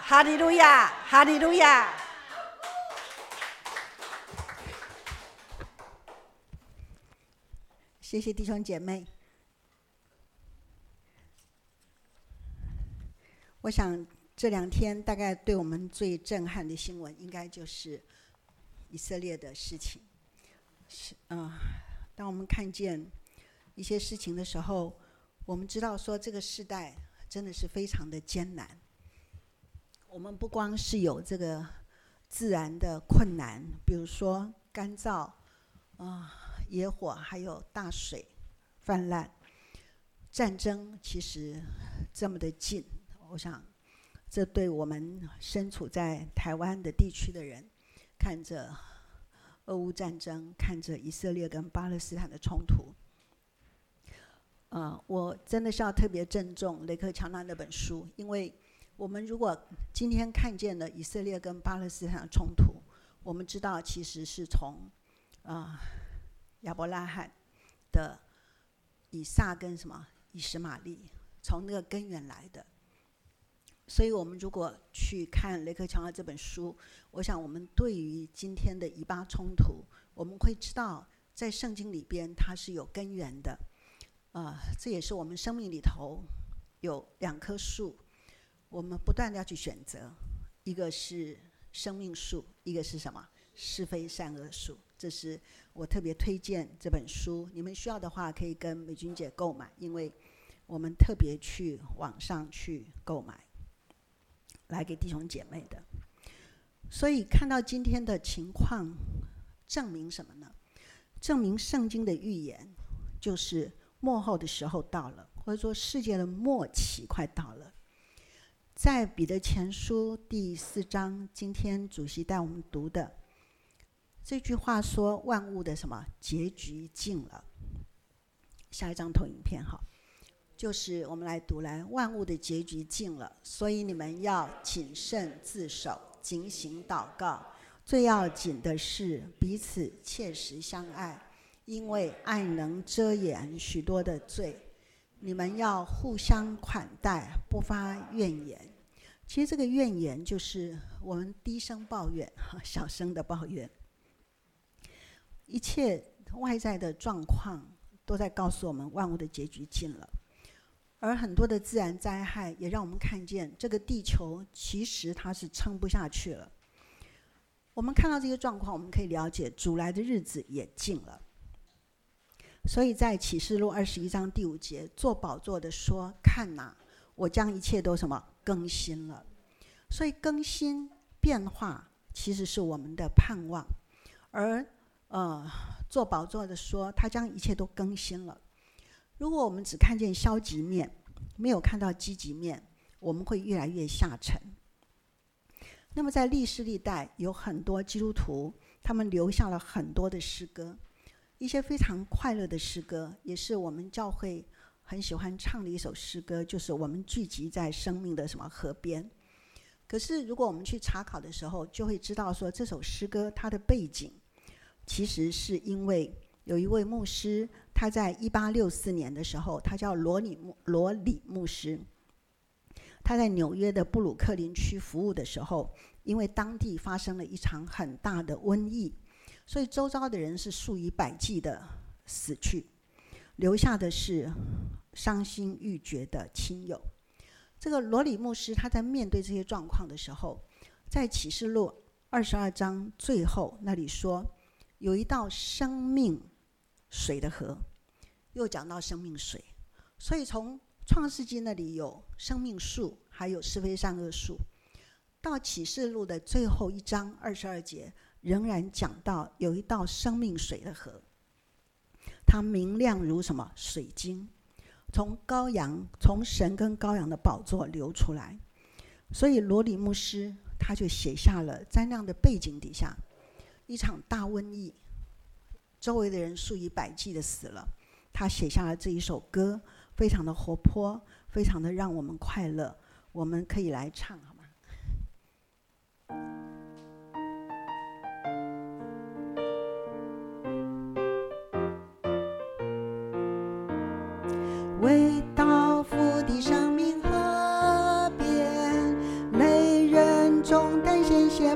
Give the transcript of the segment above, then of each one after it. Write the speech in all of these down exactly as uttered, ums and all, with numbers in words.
哈利路亚，哈利路亚。谢谢弟兄姐妹。我想这两天大概对我们最震撼的新闻，应该就是以色列的事情。是啊、呃，当我们看见一些事情的时候，我们知道说这个时代真的是非常的艰难。我们不光是有这个自然的困难，比如说干燥啊、呃、野火，还有大水泛滥，战争其实这么的近，我想这对我们身处在台湾的地区的人，看着俄乌战争，看着以色列跟巴勒斯坦的冲突，呃，我真的是要特别郑重雷克乔纳那本书，因为我们如果今天看见了以色列跟巴勒斯坦的冲突，我们知道其实是从呃亚伯拉罕的以撒跟什么以实玛利从那个根源来的。所以我们如果去看雷克乔纳这本书，我想我们对于今天的以巴冲突，我们会知道在圣经里边它是有根源的。呃，这也是我们生命里头有两棵树，我们不断的要去选择，一个是生命树，一个是什么？是非善恶树。这是我特别推荐这本书，你们需要的话可以跟美君姐购买，因为我们特别去网上去购买来给弟兄姐妹的。所以看到今天的情况，证明什么呢？证明圣经的预言就是末后的时候到了，或者说世界的末期快到了。在彼得前书第四章，今天主席带我们读的这句话说，万物的什么结局近了。下一张投影片好，就是我们来读来，万物的结局近了，所以你们要谨慎自守，警醒祷告。最要紧的是彼此切实相爱，因为爱能遮掩许多的罪。你们要互相款待，不发怨言。其实这个怨言就是我们低声抱怨，小声的抱怨。一切外在的状况都在告诉我们万物的结局近了。而很多的自然灾害也让我们看见这个地球其实它是撑不下去了。我们看到这些状况，我们可以了解主来的日子也近了。所以在启示录二十一章第五节，坐宝座的说，看哪，我将一切都什么更新了。所以更新变化其实是我们的盼望。而呃，坐宝座的说，他将一切都更新了。如果我们只看见消极面，没有看到积极面，我们会越来越下沉。那么在历史历代，有很多基督徒，他们留下了很多的诗歌，一些非常快乐的诗歌，也是我们教会很喜欢唱的一首诗歌，就是我们聚集在生命的什么河边。可是如果我们去查考的时候，就会知道说这首诗歌它的背景其实是因为有一位牧师，他在一八六四年的时候，他叫罗里罗里牧师，他在纽约的布鲁克林区服务的时候，因为当地发生了一场很大的瘟疫，所以周遭的人是数以百计的死去，留下的是伤心欲绝的亲友。这个罗里牧师他在面对这些状况的时候，在启示录二十二章最后那里说，有一道生命水的河，又讲到生命水。所以从创世纪那里有生命树，还有是非善恶树，到启示录的最后一章二十二节，仍然讲到有一道生命水的河，它明亮如什么水晶，从羔羊从神跟羔羊的宝座流出来。所以罗里牧师他就写下了，在那样的背景底下，一场大瘟疫，周围的人数以百计的死了，他写下了这一首歌，非常的活泼，非常的让我们快乐。我们可以来唱好吗？未到福的生命河边，泪人暗中带鲜血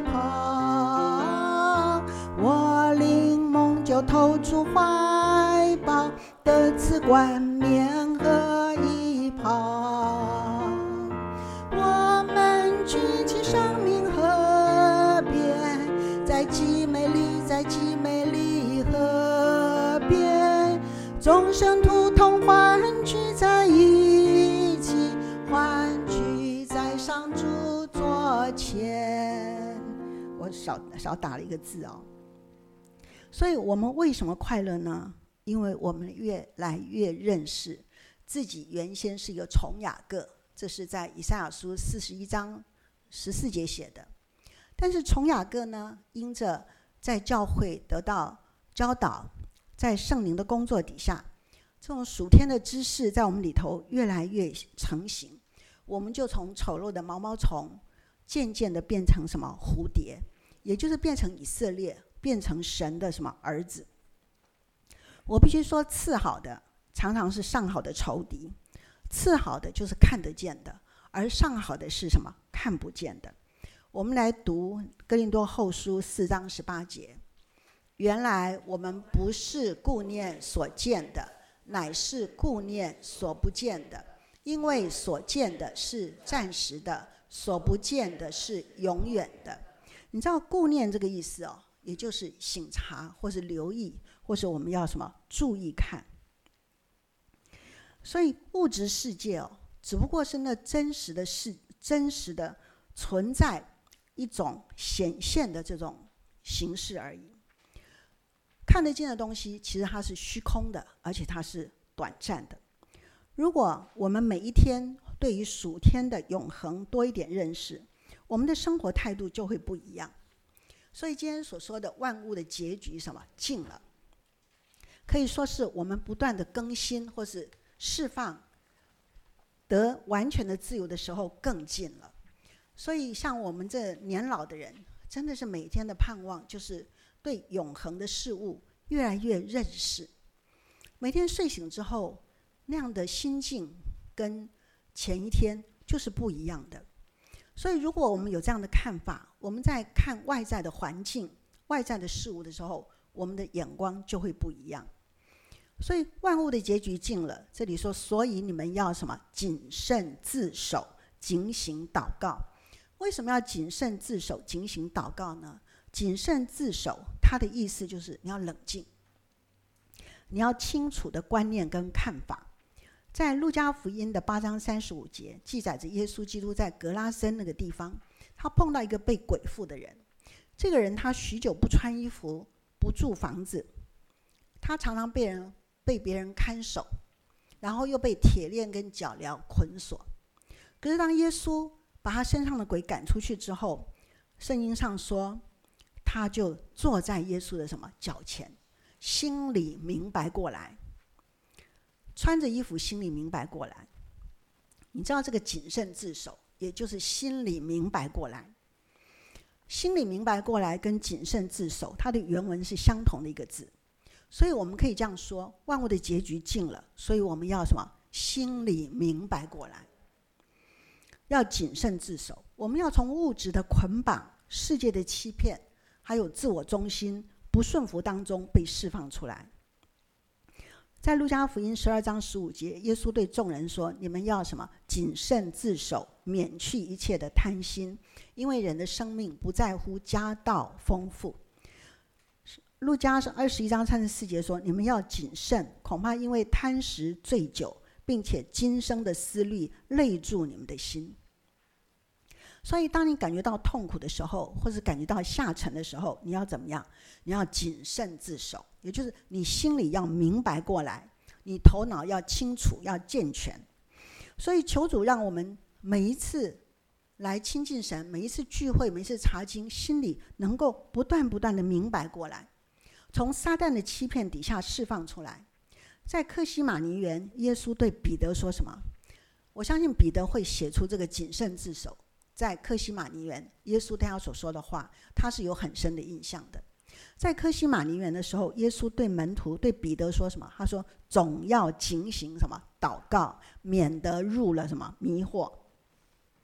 跑，我灵梦就投出怀抱，得此冠冕和衣袍。我们举起生命河边，在极美丽，在极美丽河边，众生徒同欢聚在一起，欢聚在上主座前。我少少打了一个字哦。所以我们为什么快乐呢？因为我们越来越认识自己原先是一个虫雅各，这是在以赛亚书四十一章十四节写的。但是虫雅各呢，因着在教会得到教导，在圣灵的工作底下，这种属天的知识在我们里头越来越成型，我们就从丑陋的毛毛虫渐渐的变成什么蝴蝶，也就是变成以色列，变成神的什么儿子。我必须说，次好的常常是上好的仇敌，次好的就是看得见的，而上好的是什么？看不见的。我们来读哥林多后书四章十八节，原来我们不是顾念所见的，乃是顾念所不见的，因为所见的是暂时的，所不见的是永远的。你知道顾念这个意思哦，也就是省察或是留意，或是我们要什么注意看。所以物质世界哦，只不过是那真实的事，真实的存在一种显现的这种形式而已。看得见的东西其实它是虚空的，而且它是短暂的。如果我们每一天对于属天的永恒多一点认识，我们的生活态度就会不一样。所以今天所说的万物的结局什么尽了，可以说是我们不断的更新或是释放得完全的自由的时候更近了。所以像我们这年老的人，真的是每天的盼望就是对永恒的事物越来越认识。每天睡醒之后，那样的心境跟前一天就是不一样的。所以如果我们有这样的看法，我们在看外在的环境、外在的事物的时候，我们的眼光就会不一样。所以万物的结局尽了，这里说，所以你们要什么？谨慎自守，警醒祷告。为什么要谨慎自守、警醒祷告呢？谨慎自守，它的意思就是你要冷静，你要清楚的观念跟看法。在路加福音的八章三十五节记载着耶稣基督在格拉森那个地方，他碰到一个被鬼附的人。这个人他许久不穿衣服，不住房子，他常常被人被别人看守，然后又被铁链跟脚镣捆锁。可是当耶稣把他身上的鬼赶出去之后，圣经上说他就坐在耶稣的什么脚前，心里明白过来，穿着衣服心里明白过来。你知道这个谨慎自守也就是心里明白过来。心里明白过来跟谨慎自守，它的原文是相同的一个字。所以我们可以这样说，万物的结局尽了，所以我们要什么？心里明白过来，要谨慎自守。我们要从物质的捆绑、世界的欺骗还有自我中心、不顺服当中被释放出来。在路加福音十二章十五节，耶稣对众人说，你们要什么？谨慎自守，免去一切的贪心，因为人的生命不在乎家道丰富。路加是二十一章三十四节说，你们要谨慎，恐怕因为贪食醉酒，并且今生的思虑累住你们的心。所以当你感觉到痛苦的时候，或是感觉到下沉的时候，你要怎么样？你要谨慎自守，也就是你心里要明白过来，你头脑要清楚，要健全。所以求主让我们每一次来亲近神，每一次聚会，每一次查经，心里能够不断不断的明白过来，从撒旦的欺骗底下释放出来。在客西马尼园，耶稣对彼得说什么？我相信彼得会写出这个谨慎自守。在客西马尼园，耶稣对他所说的话，他是有很深的印象的。在客西马尼园的时候，耶稣对门徒对彼得说什么？他说总要警醒什么？祷告，免得入了什么迷惑。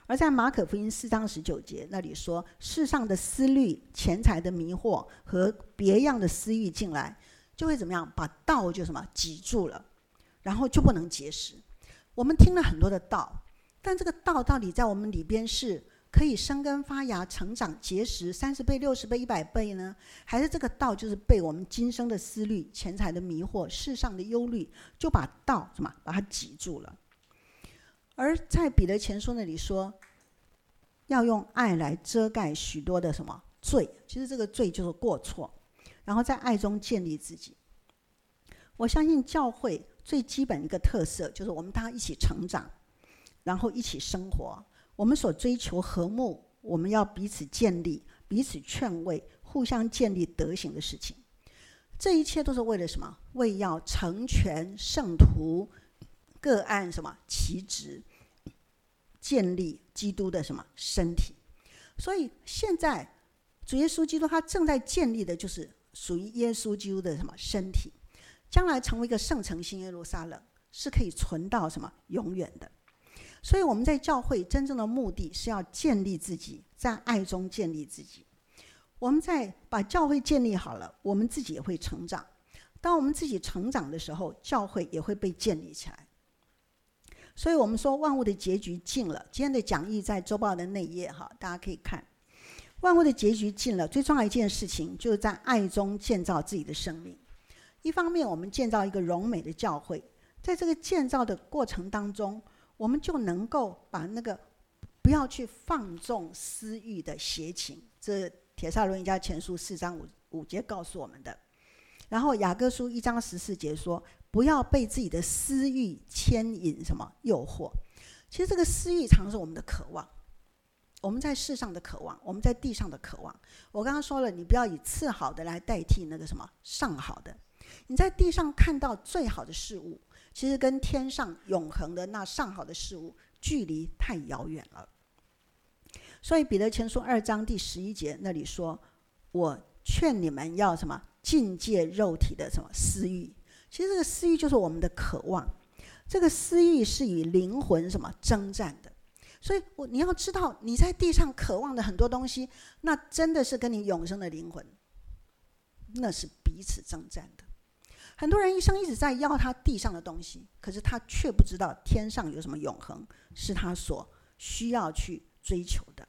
而在马可福音四章十九节那里说，世上的思虑、钱财的迷惑和别样的私欲进来，就会怎么样？把道就什么挤住了，然后就不能结实。我们听了很多的道，但这个道到底在我们里边是可以生根发芽、成长结实三十倍、六十倍、一百倍呢？还是这个道就是被我们今生的思虑、钱财的迷惑、世上的忧虑，就把道什么把它挤住了？而在彼得前书那里说，要用爱来遮盖许多的什么罪？其实这个罪就是过错，然后在爱中建立自己。我相信教会最基本一个特色就是我们大家一起成长，然后一起生活。我们所追求和睦，我们要彼此建立、彼此劝慰、互相建立德行的事情。这一切都是为了什么？为要成全圣徒，各按什么其职，建立基督的什么身体。所以现在主耶稣基督他正在建立的就是属于耶稣基督的什么身体，将来成为一个圣城新耶路撒冷，是可以存到什么永远的。所以我们在教会真正的目的是要建立自己，在爱中建立自己。我们在把教会建立好了，我们自己也会成长。当我们自己成长的时候，教会也会被建立起来。所以我们说万物的结局近了，今天的讲义在周报的内页哈，大家可以看。万物的结局近了，最重要一件事情就是在爱中建造自己的生命。一方面我们建造一个荣美的教会，在这个建造的过程当中，我们就能够把那个不要去放纵私欲的邪情，这帖撒罗尼迦前书四章 五, 五节告诉我们的。然后雅各书一章十四节说，不要被自己的私欲牵引什么诱惑。其实这个私欲常是我们的渴望，我们在世上的渴望，我们在地上的渴望。我刚刚说了，你不要以次好的来代替那个什么上好的。你在地上看到最好的事物，其实跟天上永恒的那上好的事物距离太遥远了。所以彼得前书二章第十一节那里说，我劝你们要什么禁戒肉体的什么私欲。其实这个私欲就是我们的渴望，这个私欲是与灵魂什么征战的。所以我你要知道，你在地上渴望的很多东西，那真的是跟你永生的灵魂那是彼此征战的。很多人一生一直在要他地上的东西，可是他却不知道天上有什么永恒是他所需要去追求的。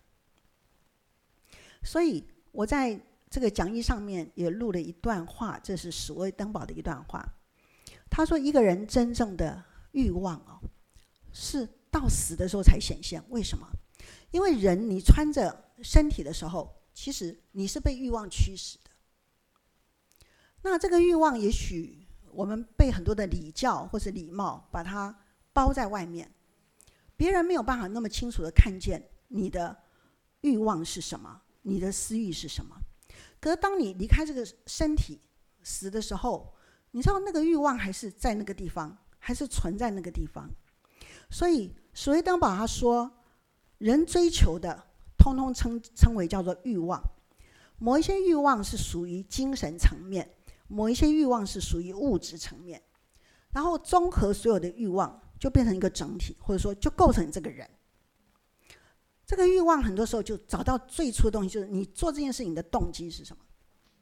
所以我在这个讲义上面也录了一段话，这是史威登堡的一段话。他说一个人真正的欲望哦，是到死的时候才显现。为什么？因为人你穿着身体的时候，其实你是被欲望驱使的。那这个欲望也许我们被很多的礼教或是礼貌把它包在外面，别人没有办法那么清楚的看见你的欲望是什么，你的私欲是什么。可是当你离开这个身体死的时候，你知道那个欲望还是在那个地方，还是存在那个地方。所以史威登堡他说，人追求的通通 称, 称为叫做欲望。某一些欲望是属于精神层面，某一些欲望是属于物质层面，然后综合所有的欲望就变成一个整体，或者说就构成你这个人。这个欲望很多时候就找到最初的东西，就是你做这件事情的动机是什么，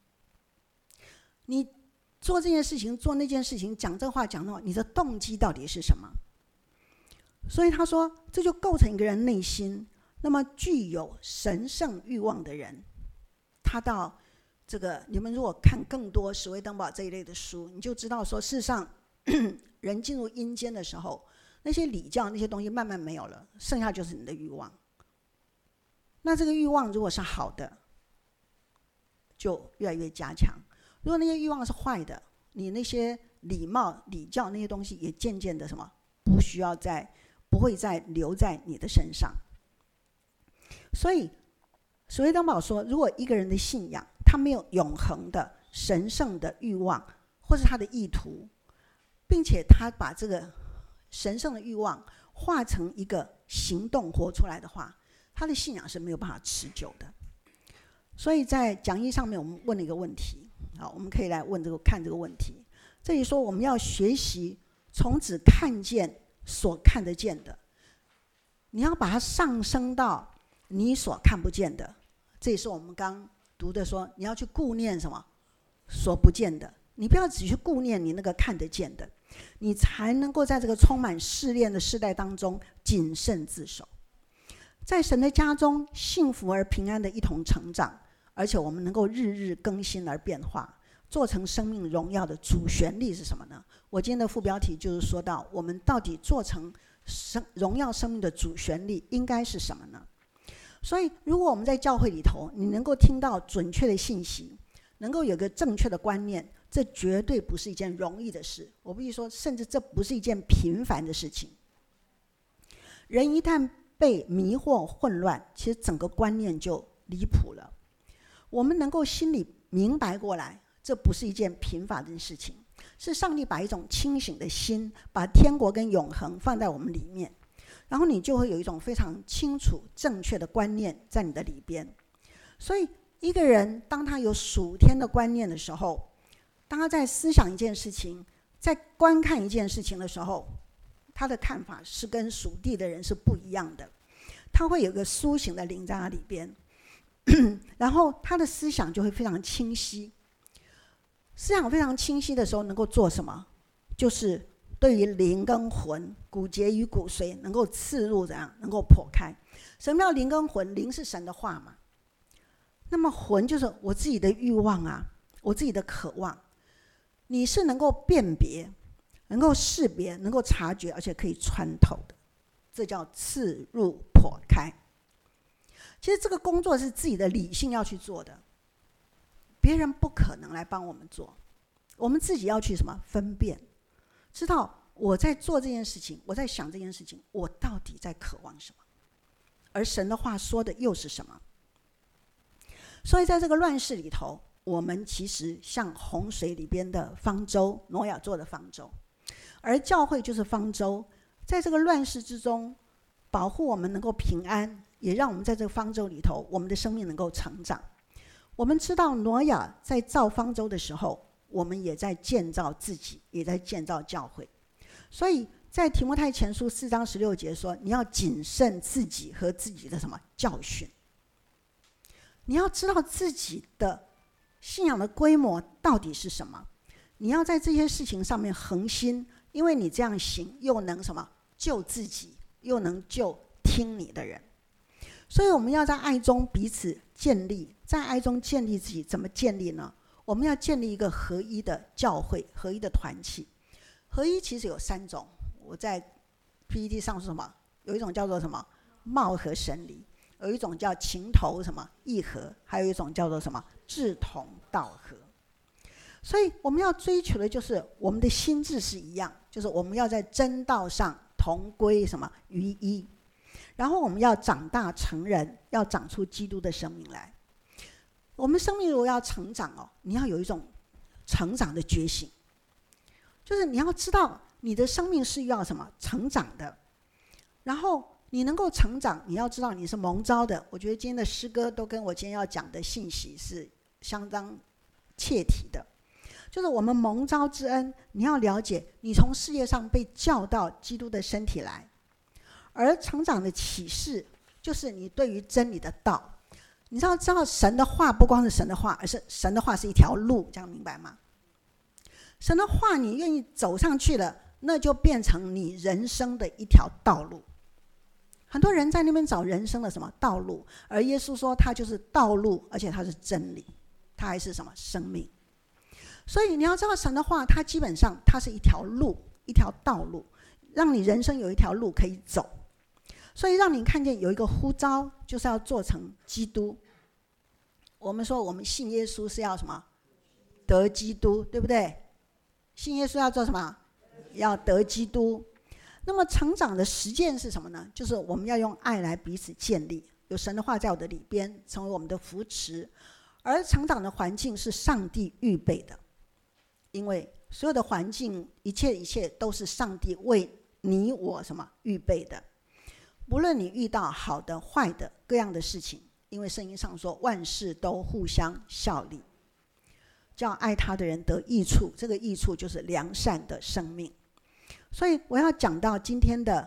你做这件事情做那件事情讲这话讲那话，你的动机到底是什么。所以他说这就构成一个人内心那么具有神圣欲望的人，他到这个你们如果看更多史威登堡这一类的书，你就知道说事实上人进入阴间的时候，那些礼教那些东西慢慢没有了，剩下就是你的欲望。那这个欲望如果是好的，就越来越加强；如果那些欲望是坏的，你那些礼貌礼教那些东西也渐渐的什么不需要再不会再留在你的身上。所以史威登堡说，如果一个人的信仰他没有永恒的神圣的欲望或是他的意图，并且他把这个神圣的欲望化成一个行动活出来的话，他的信仰是没有办法持久的。所以在讲义上面我们问了一个问题，好，我们可以来问这个看这个问题。这里说我们要学习从只看见所看得见的， 你要把它上升到你所看不见的。这也是我们刚读的说，你要去顾念什么？所不见的。你不要只去顾念你那个看得见的，你才能够在这个充满试炼的时代当中谨慎自守，在神的家中幸福而平安的一同成长，而且我们能够日日更新而变化，做成生命荣耀的主旋律是什么呢？我今天的副标题就是说到，我们到底做成生荣耀生命的主旋律应该是什么呢？所以如果我们在教会里头，你能够听到准确的信息，能够有个正确的观念，这绝对不是一件容易的事。我必须说，甚至这不是一件平凡的事情。人一旦被迷惑混乱，其实整个观念就离谱了。我们能够心里明白过来，这不是一件平凡的事情，是上帝把一种清醒的心，把天国跟永恒放在我们里面，然后你就会有一种非常清楚正确的观念在你的里边。所以一个人当他有属天的观念的时候，当他在思想一件事情，在观看一件事情的时候，他的看法是跟属地的人是不一样的。他会有个苏醒的灵在他里边，然后他的思想就会非常清晰。思想非常清晰的时候，能够做什么？就是对于灵跟魂、骨节与骨髓能够刺入，怎样能够破开？什么叫灵跟魂？灵是神的话嘛，那么魂就是我自己的欲望啊，我自己的渴望。你是能够辨别、能够识别、能够察觉，而且可以穿透的，这叫刺入破开。其实这个工作是自己的理性要去做的，别人不可能来帮我们做，我们自己要去什么分辨，知道我在做这件事情，我在想这件事情，我到底在渴望什么，而神的话说的又是什么。所以在这个乱世里头，我们其实像洪水里边的方舟，挪亚做的方舟，而教会就是方舟，在这个乱世之中保护我们能够平安，也让我们在这个方舟里头，我们的生命能够成长。我们知道挪亚在造方舟的时候，我们也在建造自己，也在建造教会。所以在提摩太前书四章十六节说，你要谨慎自己和自己的什么教训。你要知道自己的信仰的规模到底是什么，你要在这些事情上面恒心，因为你这样行又能什么救自己，又能救听你的人。所以我们要在爱中彼此建立，在爱中建立自己。怎么建立呢？我们要建立一个合一的教会，合一的团契。合一其实有三种，我在 P P T 上说什么？有一种叫做什么貌合神离，有一种叫情投什么意合，还有一种叫做什么志同道合。所以我们要追求的就是我们的心志是一样，就是我们要在真道上同归什么于一，然后我们要长大成人，要长出基督的生命来。我们生命如果要成长哦，你要有一种成长的觉醒，就是你要知道你的生命是要什么成长的，然后你能够成长，你要知道你是蒙召的。我觉得今天的诗歌都跟我今天要讲的信息是相当切题的，就是我们蒙召之恩，你要了解你从世界上被叫到基督的身体来，而成长的启示就是你对于真理的道。你知道知道神的话不光是神的话，而是神的话是一条路，这样明白吗？神的话你愿意走上去了，那就变成你人生的一条道路。很多人在那边找人生的什么道路，而耶稣说他就是道路，而且他是真理，他还是什么生命。所以你要知道神的话，它基本上它是一条路，一条道路，让你人生有一条路可以走。所以让你看见有一个呼召，就是要做成基督。我们说我们信耶稣是要什么？得基督，对不对？信耶稣要做什么？要得基督。那么成长的实践是什么呢？就是我们要用爱来彼此建立，有神的话在我的里边，成为我们的扶持。而成长的环境是上帝预备的，因为所有的环境，一切一切都是上帝为你我什么预备的。无论你遇到好的坏的各样的事情，因为圣经上说万事都互相效力，叫爱他的人得益处，这个益处就是良善的生命。所以我要讲到今天的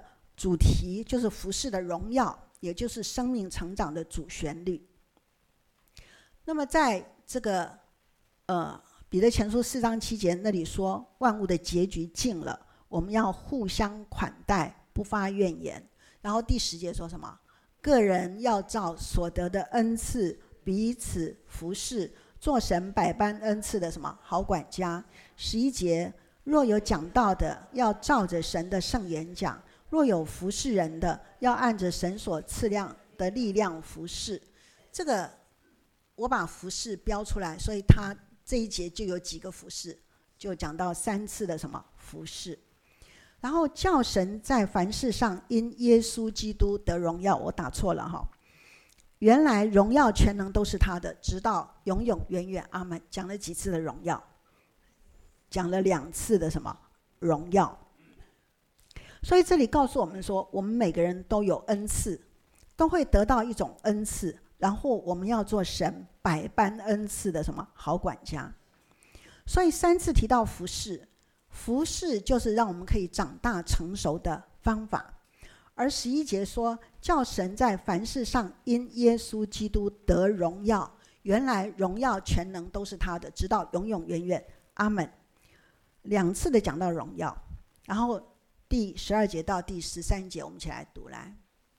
主题就是服事的荣耀，也就是生命成长的主旋律。那么在这个呃彼得前书四章七节那里说，万物的结局近了，我们要互相款待，不发怨言。然后第十节说什么？个人要照所得的恩赐彼此服事，做神百般恩赐的什么好管家。十一节，若有讲道的，要照着神的圣言讲；若有服侍人的，要按着神所赐量的力量服侍。这个我把服侍标出来，所以他这一节就有几个服侍，就讲到三次的什么服侍。然后叫神在凡事上因耶稣基督得荣耀，我打错了哈，原来荣耀全能都是他的，直到永永远远，阿们。讲了几次的荣耀？讲了两次的什么荣耀？所以这里告诉我们说，我们每个人都有恩赐，都会得到一种恩赐，然后我们要做神百般恩赐的什么好管家。所以三次提到服事，服事就是让我们可以长大成熟的方法。而十一节说，叫神在凡事上因耶稣基督得荣耀，原来荣耀全能都是他的，直到永永远远，阿们。两次的讲到荣耀，然后第十二节到第十三节我们一起来读来。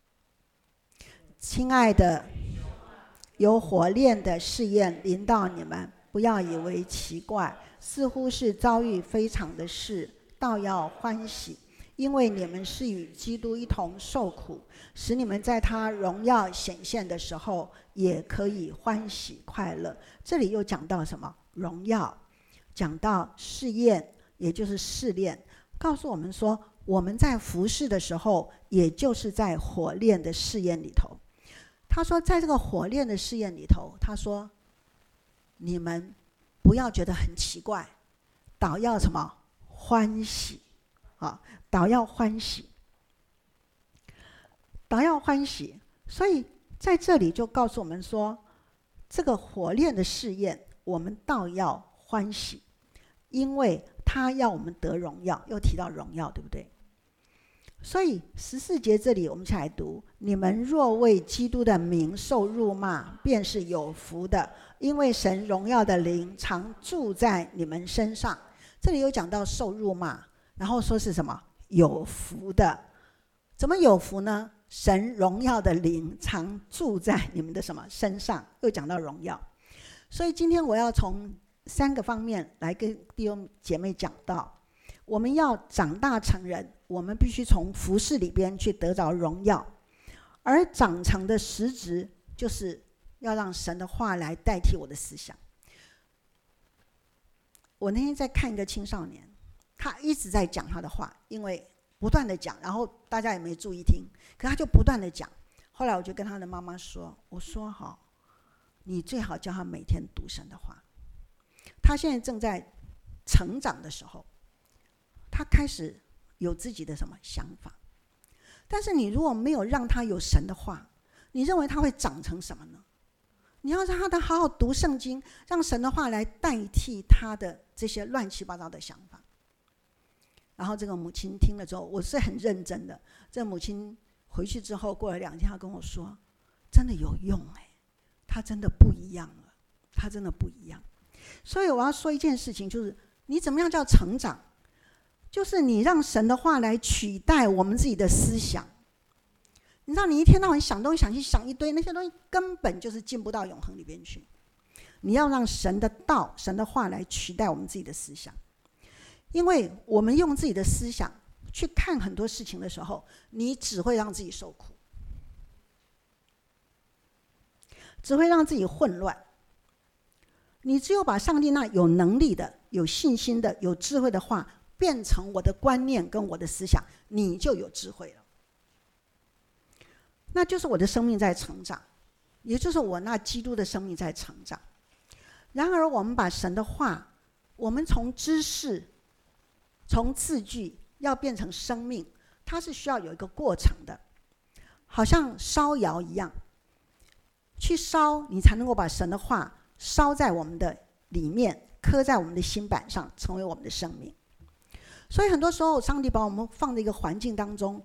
亲爱的，有火炼的试验临到你们，不要以为奇怪，似乎是遭遇非常的事，倒要欢喜，因为你们是与基督一同受苦，使你们在他荣耀显现的时候也可以欢喜快乐。这里又讲到什么？荣耀，讲到试验，也就是试炼，告诉我们说我们在服事的时候，也就是在火炼的试验里头。他说在这个火炼的试验里头，他说你们不要觉得很奇怪，倒要什么？欢喜啊，倒要欢喜，倒要欢喜。所以在这里就告诉我们说，这个火炼的试验，我们倒要欢喜，因为他要我们得荣耀。又提到荣耀，对不对？所以十四节这里我们一起来读，你们若为基督的名受辱骂，便是有福的，因为神荣耀的灵常住在你们身上。这里有讲到受辱骂，然后说是什么？有福的。怎么有福呢？神荣耀的灵常住在你们的什么身上？又讲到荣耀。所以今天我要从三个方面来跟弟兄姐妹讲到，我们要长大成人，我们必须从服事里边去得着荣耀，而长成的实质就是要让神的话来代替我的思想。我那天在看一个青少年，他一直在讲他的话，因为不断的讲，然后大家也没注意听，可他就不断的讲。后来我就跟他的妈妈说，我说好，你最好叫他每天读神的话。他现在正在成长的时候，他开始有自己的什么想法，但是你如果没有让他有神的话，你认为他会长成什么呢？你要让他好好读圣经，让神的话来代替他的这些乱七八糟的想法。然后这个母亲听了之后，我是很认真的。这个母亲回去之后，过了两天，她跟我说，真的有用哎，他真的不一样了，他真的不一样。所以我要说一件事情，就是你怎么样叫成长，就是你让神的话来取代我们自己的思想。你知道，你一天到晚想东想西，想一堆，那些东西根本就是进不到永恒里边去。你要让神的道、神的话来取代我们自己的思想，因为我们用自己的思想去看很多事情的时候，你只会让自己受苦，只会让自己混乱。你只有把上帝那有能力的、有信心的、有智慧的话变成我的观念跟我的思想，你就有智慧了。那就是我的生命在成长，也就是我那基督的生命在成长。然而我们把神的话，我们从知识、从字句要变成生命，它是需要有一个过程的，好像烧窑一样，去烧你才能够把神的话烧在我们的里面，刻在我们的心板上，成为我们的生命。所以很多时候上帝把我们放在一个环境当中，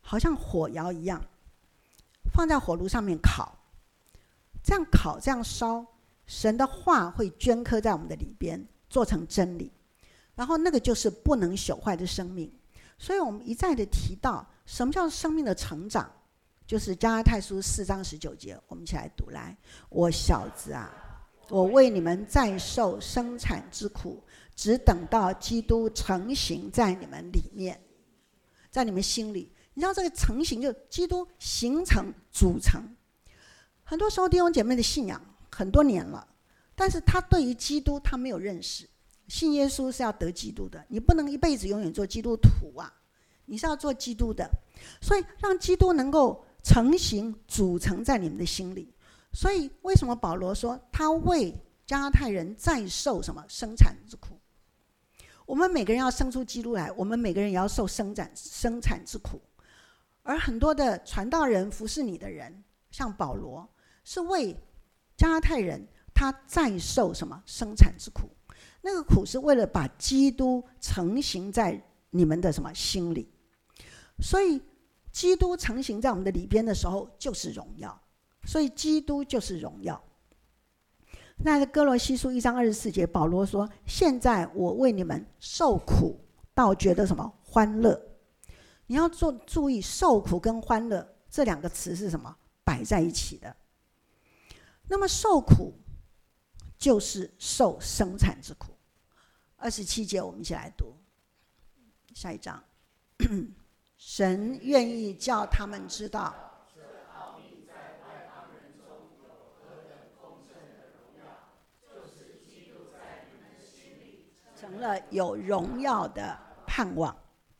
好像火窑一样，放在火炉上面烤，这样烤这样烧，神的话会镌刻在我们的里边，做成真理，然后那个就是不能朽坏的生命。所以我们一再的提到什么叫生命的成长，就是加拉太书四章十九节，我们一起来读来。我小子啊，我为你们再受生产之苦，只等到基督成形在你们里面，在你们心里。你知道这个成形就基督形成组成。很多时候弟兄姐妹的信仰很多年了，但是他对于基督他没有认识。信耶稣是要得基督的，你不能一辈子永远做基督徒啊，你是要做基督的。所以让基督能够成形组成在你们的心里。所以为什么保罗说他为加拉太人再受什么生产之苦？我们每个人要生出基督来，我们每个人也要受生产生产之苦。而很多的传道人服侍你的人，像保罗是为加拉太人他再受什么生产之苦，那个苦是为了把基督成形在你们的什么心里。所以基督成形在我们的里边的时候就是荣耀，所以基督就是荣耀。那在哥罗西书一章二十四节，保罗说现在我为你们受苦，倒觉得什么欢乐。你要做注意，受苦跟欢乐这两个词是什么摆在一起的。那么受苦就是受生产之苦。二十七节我们一起来读下一章。神愿意叫他们知道，成了有荣耀的盼望。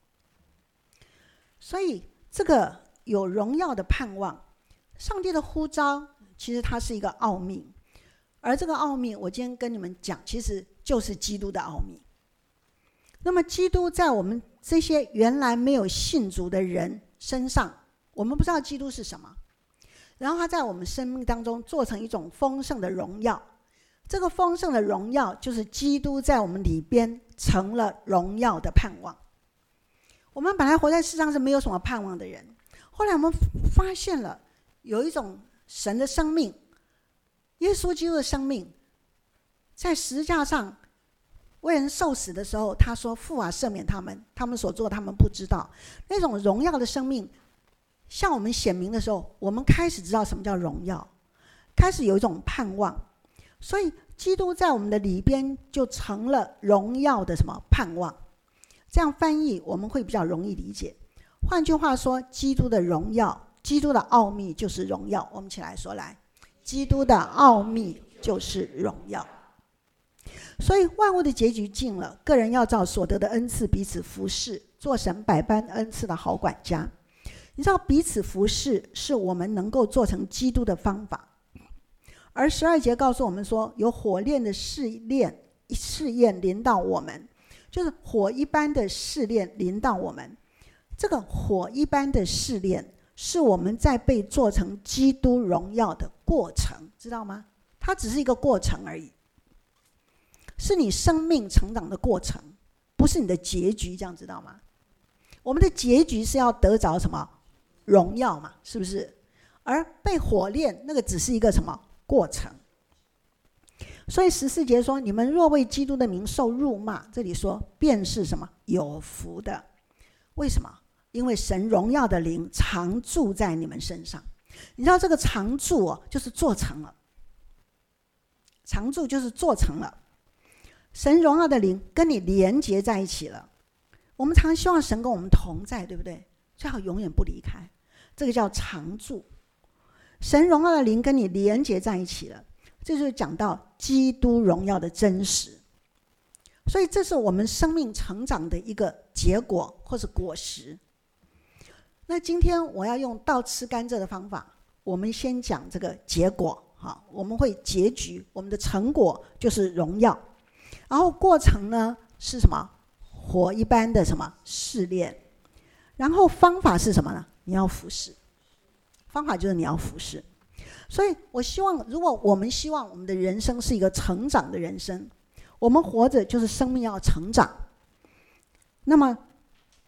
所以这个有荣耀的盼望，上帝的呼召其实它是一个奥秘，而这个奥秘我今天跟你们讲，其实就是基督的奥秘。那么基督在我们这些原来没有信主的人身上，我们不知道基督是什么，然后他在我们生命当中做成一种丰盛的荣耀。这个丰盛的荣耀就是基督在我们里边成了荣耀的盼望。我们本来活在世上是没有什么盼望的人，后来我们发现了有一种神的生命，耶稣基督的生命，在十字架上为人受死的时候，他说父啊赦免他们，他们所做他们不知道。那种荣耀的生命向我们显明的时候，我们开始知道什么叫荣耀，开始有一种盼望。所以基督在我们的里边就成了荣耀的什么盼望。这样翻译我们会比较容易理解。换句话说，基督的荣耀，基督的奥秘就是荣耀。我们一起来说来，基督的奥秘就是荣耀。所以万物的结局尽了，个人要照所得的恩赐彼此服侍，做神百般恩赐的好管家。你知道彼此服侍是我们能够做成基督的方法。而十二节告诉我们说，有火炼的试炼试验临到我们，就是火一般的试炼临到我们。这个火一般的试炼是我们在被做成基督荣耀的过程，知道吗？它只是一个过程而已，是你生命成长的过程，不是你的结局，这样知道吗？我们的结局是要得着什么荣耀嘛，是不是？而被火炼那个只是一个什么过程。所以十四节说，你们若为基督的名受辱骂，这里说便是什么有福的。为什么？因为神荣耀的灵常住在你们身上。你知道这个常住哦，就是做成了，常住就是做成了。神荣耀的灵跟你连结在一起了。我们常希望神跟我们同在，对不对？最好永远不离开，这个叫常住。神荣耀的灵跟你连结在一起了，这就是讲到基督荣耀的真实。所以这是我们生命成长的一个结果或是果实。那今天我要用倒吃甘蔗的方法，我们先讲这个结果。好，我们会结局，我们的成果就是荣耀。然后过程呢是什么？火一般的什么试炼。然后方法是什么呢？你要服侍。方法就是你要服侍。所以我希望，如果我们希望我们的人生是一个成长的人生，我们活着就是生命要成长。那么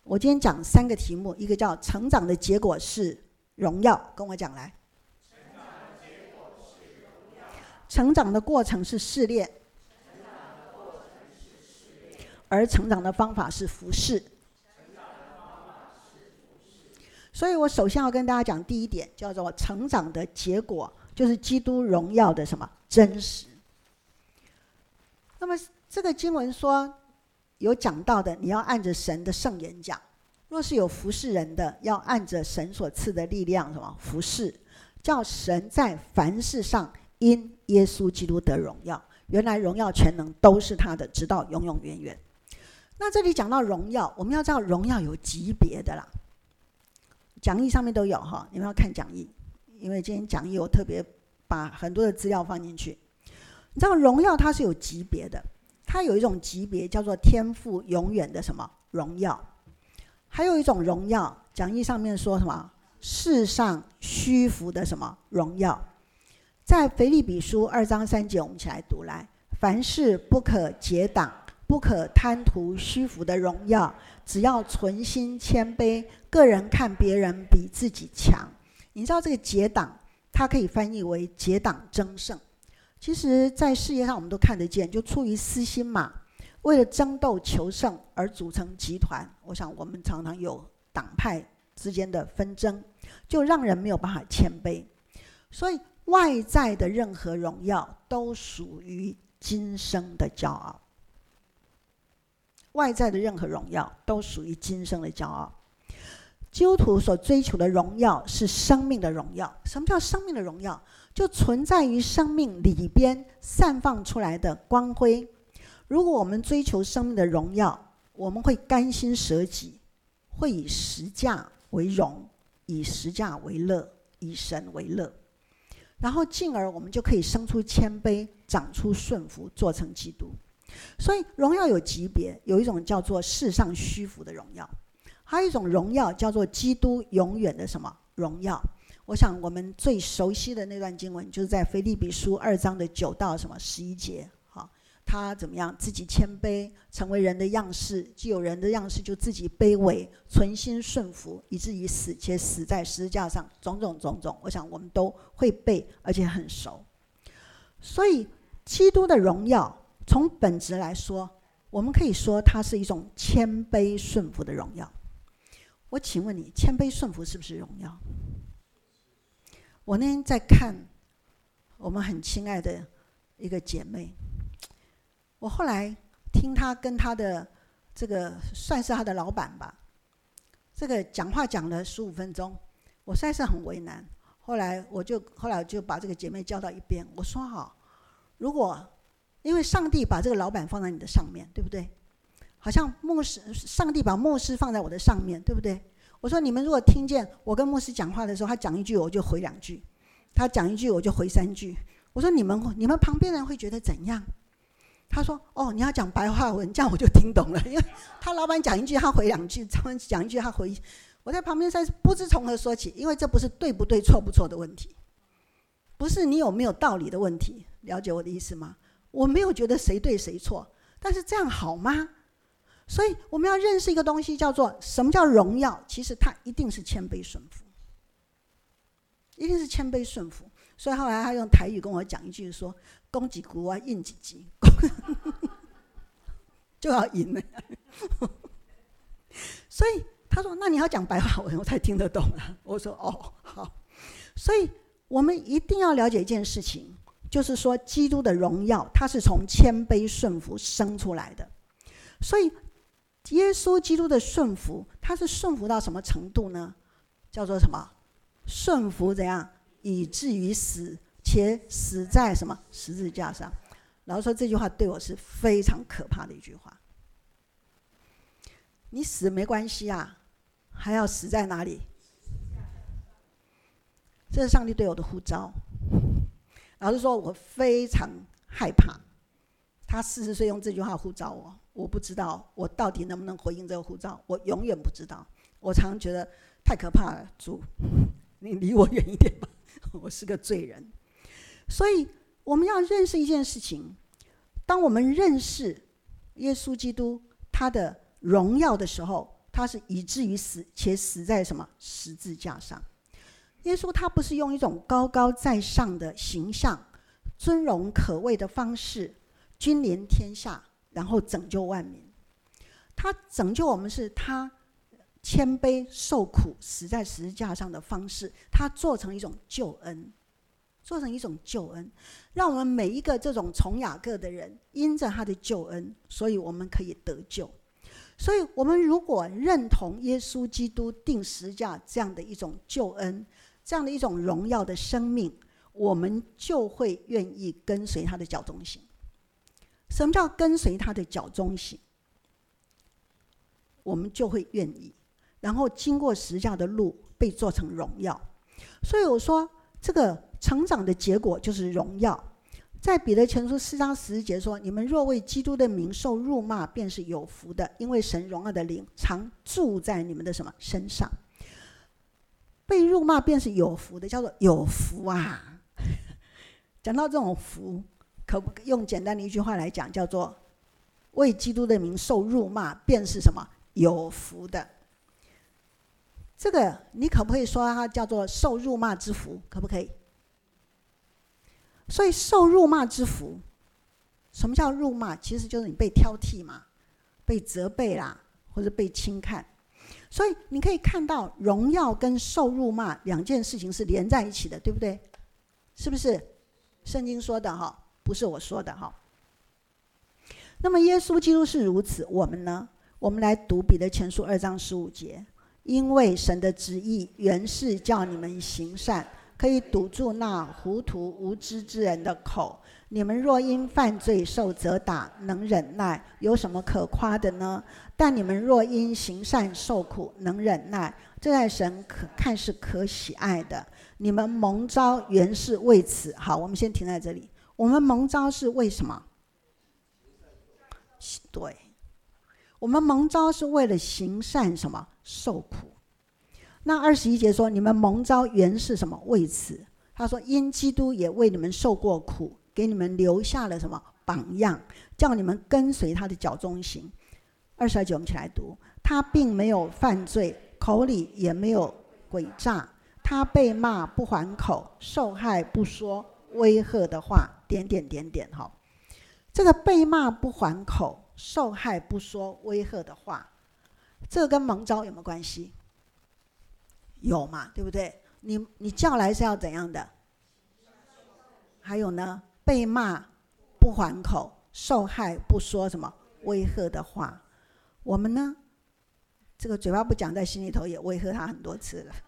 我今天讲三个题目，一个叫成长的结果是荣耀，跟我讲来。成长的过程是试炼，而成长的方法是服侍。所以我首先要跟大家讲第一点，叫做成长的结果就是基督荣耀的什么真实。那么这个经文说有讲到的，你要按着神的圣言讲；若是有服侍人的，要按着神所赐的力量什么服侍，叫神在凡事上因耶稣基督得荣耀。原来荣耀全能都是他的，直到永永远远。那这里讲到荣耀，我们要知道荣耀有级别的啦，讲义上面都有哈，你们要看讲义，因为今天讲义我特别把很多的资料放进去。你知道荣耀它是有级别的，它有一种级别叫做天父永远的什么荣耀，还有一种荣耀，讲义上面说什么世上虚浮的什么荣耀。在腓立比书二章三节，我们一起来读来：凡事不可结党，不可贪图虚浮的荣耀，只要存心谦卑，个人看别人比自己强。你知道这个结党，它可以翻译为结党争胜。其实在世界上我们都看得见，就出于私心嘛，为了争斗求胜而组成集团。我想我们常常有党派之间的纷争，就让人没有办法谦卑。所以外在的任何荣耀都属于今生的骄傲，外在的任何荣耀都属于今生的骄傲。基督徒所追求的荣耀是生命的荣耀。什么叫生命的荣耀？就存在于生命里边散放出来的光辉。如果我们追求生命的荣耀，我们会甘心舍己，会以十架为荣，以十架为乐，以神为乐，然后进而我们就可以生出谦卑，长出顺服，做成基督。所以荣耀有级别，有一种叫做世上虚浮的荣耀，还有一种荣耀叫做基督永远的什么荣耀。我想我们最熟悉的那段经文就是在腓立比书二章的九到什么十一节。好，他怎么样自己谦卑，成为人的样式，既有人的样式就自己卑微，存心顺服，以至于死，且死在十字架上，种种种种，我想我们都会背，而且很熟。所以基督的荣耀从本质来说，我们可以说它是一种谦卑顺服的荣耀。我请问你，谦卑顺服是不是荣耀？我那天在看我们很亲爱的一个姐妹，我后来听她跟她的这个算是她的老板吧，这个讲话讲了十五分钟，我实在是很为难。后来我就后来我就把这个姐妹叫到一边，我说好，如果因为上帝把这个老板放在你的上面，对不对？好像牧师，上帝把牧师放在我的上面，对不对？我说你们如果听见我跟牧师讲话的时候，他讲一句我就回两句，他讲一句我就回三句。我说你们你们旁边人会觉得怎样？他说哦，你要讲白话文，这样我就听懂了。因为他老板讲一句他回两句，他们讲一句他回，我在旁边才不知从何说起。因为这不是对不对错不错的问题，不是你有没有道理的问题，了解我的意思吗？我没有觉得谁对谁错，但是这样好吗？所以我们要认识一个东西，叫做什么叫荣耀。其实它一定是谦卑顺服，一定是谦卑顺服。所以后来他用台语跟我讲一句说：“攻几股啊，印几级，就要赢了。”所以他说：“那你要讲白话文，我才听得懂啊。”我说：“哦，好。”所以我们一定要了解一件事情，就是说基督的荣耀，它是从谦卑顺服生出来的。所以耶稣基督的顺服，他是顺服到什么程度呢？叫做什么？顺服怎样？以至于死，且死在什么十字架上。老实说，这句话对我是非常可怕的一句话。你死没关系啊，还要死在哪里？这是上帝对我的呼召。老实说，我非常害怕。他四十岁用这句话呼召我，我不知道我到底能不能回应这个呼召，我永远不知道。我常常觉得太可怕了，主，你离我远一点吧，我是个罪人。所以我们要认识一件事情，当我们认识耶稣基督他的荣耀的时候， 他是以至于死，且死在什么十字架上。耶稣他不是用一种高高在上的形象、尊荣可畏的方式君临天下，然后拯救万民。他拯救我们是他谦卑受苦死在十字架上的方式，他做成一种救恩，做成一种救恩，让我们每一个这种从雅各的人因着他的救恩，所以我们可以得救。所以我们如果认同耶稣基督钉十字架这样的一种救恩，这样的一种荣耀的生命，我们就会愿意跟随他的脚中行。什么叫跟随他的脚中行？我们就会愿意，然后经过十字架的路被做成荣耀。所以我说这个成长的结果就是荣耀。在彼得前书四章十四节说，你们若为基督的名受辱骂，便是有福的，因为神荣耀的灵常住在你们的什么身上。被辱骂便是有福的，叫做有福啊。讲到这种福，可不用简单的一句话来讲，叫做为基督的名受辱骂便是什么有福的。这个你可不可以说它叫做受辱骂之福？可不可以？所以受辱骂之福，什么叫辱骂？其实就是你被挑剔嘛，被责备啦，或者被轻看。所以你可以看到荣耀跟受辱骂两件事情是连在一起的，对不对？是不是圣经说的哈？不是我说的哈。那么耶稣基督是如此，我们呢？我们来读彼得前书二章十五节，因为神的旨意原是叫你们行善，可以堵住那糊涂无知之人的口。你们若因犯罪受责打，能忍耐，有什么可夸的呢？但你们若因行善受苦，能忍耐，这在神可看是可喜爱的。你们蒙召原是为此。好，我们先停在这里。我们蒙召是为什么？对，我们蒙召是为了行善什么受苦。那二十一节说，你们蒙召原是什么为此？他说，因基督也为你们受过苦，给你们留下了什么榜样，叫你们跟随他的脚中行。二十二节我们一起来读，他并没有犯罪，口里也没有诡诈，他被骂不还口，受害不说威吓的话，点点点点。好，这个被骂不还口，受害不说威吓的话，这个跟蒙召有没有关系？有嘛，对不对？你你叫来是要怎样的？还有呢，被骂不还口，受害不说什么威吓的话。我们呢，这个嘴巴不讲，在心里头也威吓他很多次了。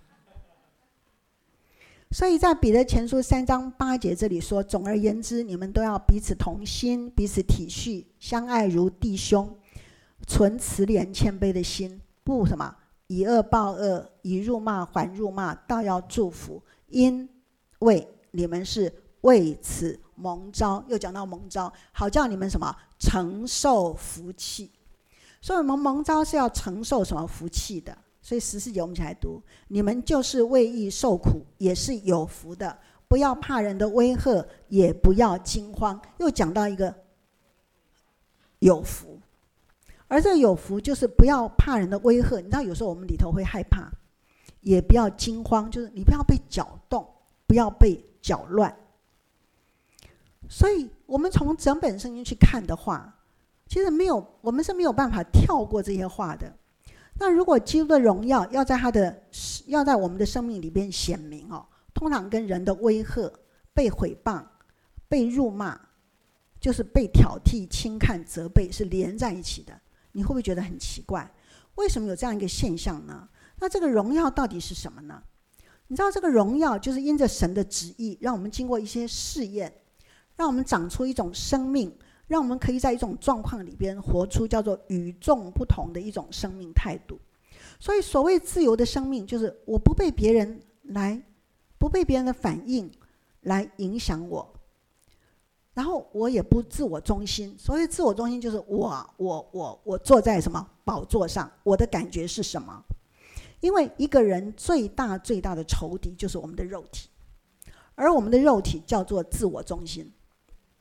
所以在彼得前书三章八节这里说，总而言之，你们都要彼此同心，彼此体恤，相爱如弟兄，存慈怜谦卑的心，不什么以恶报恶，以辱骂还辱骂，倒要祝福，因为你们是为此蒙召。又讲到蒙召，好叫你们什么承受福气。所以我们蒙召是要承受什么福气的？所以十四节我们一起来读，你们就是为义受苦，也是有福的，不要怕人的威吓，也不要惊慌。又讲到一个有福，而这个有福就是不要怕人的威吓。你知道有时候我们里头会害怕，也不要惊慌，就是你不要被搅动，不要被搅乱。所以我们从整本圣经去看的话，其实没有，我们是没有办法跳过这些话的。那如果基督的荣耀要在他的要在我们的生命里边显明哦，通常跟人的威吓、被毁谤、被辱骂，就是被挑剔、轻看、责备是连在一起的。你会不会觉得很奇怪？为什么有这样一个现象呢？那这个荣耀到底是什么呢？你知道这个荣耀就是因着神的旨意，让我们经过一些试验，让我们长出一种生命，让我们可以在一种状况里边活出叫做与众不同的一种生命态度。所以所谓自由的生命，就是我不被别人来不被别人的反应来影响我，然后我也不自我中心。所谓自我中心就是我我我我坐在什么宝座上，我的感觉是什么。因为一个人最大最大的仇敌就是我们的肉体，而我们的肉体叫做自我中心。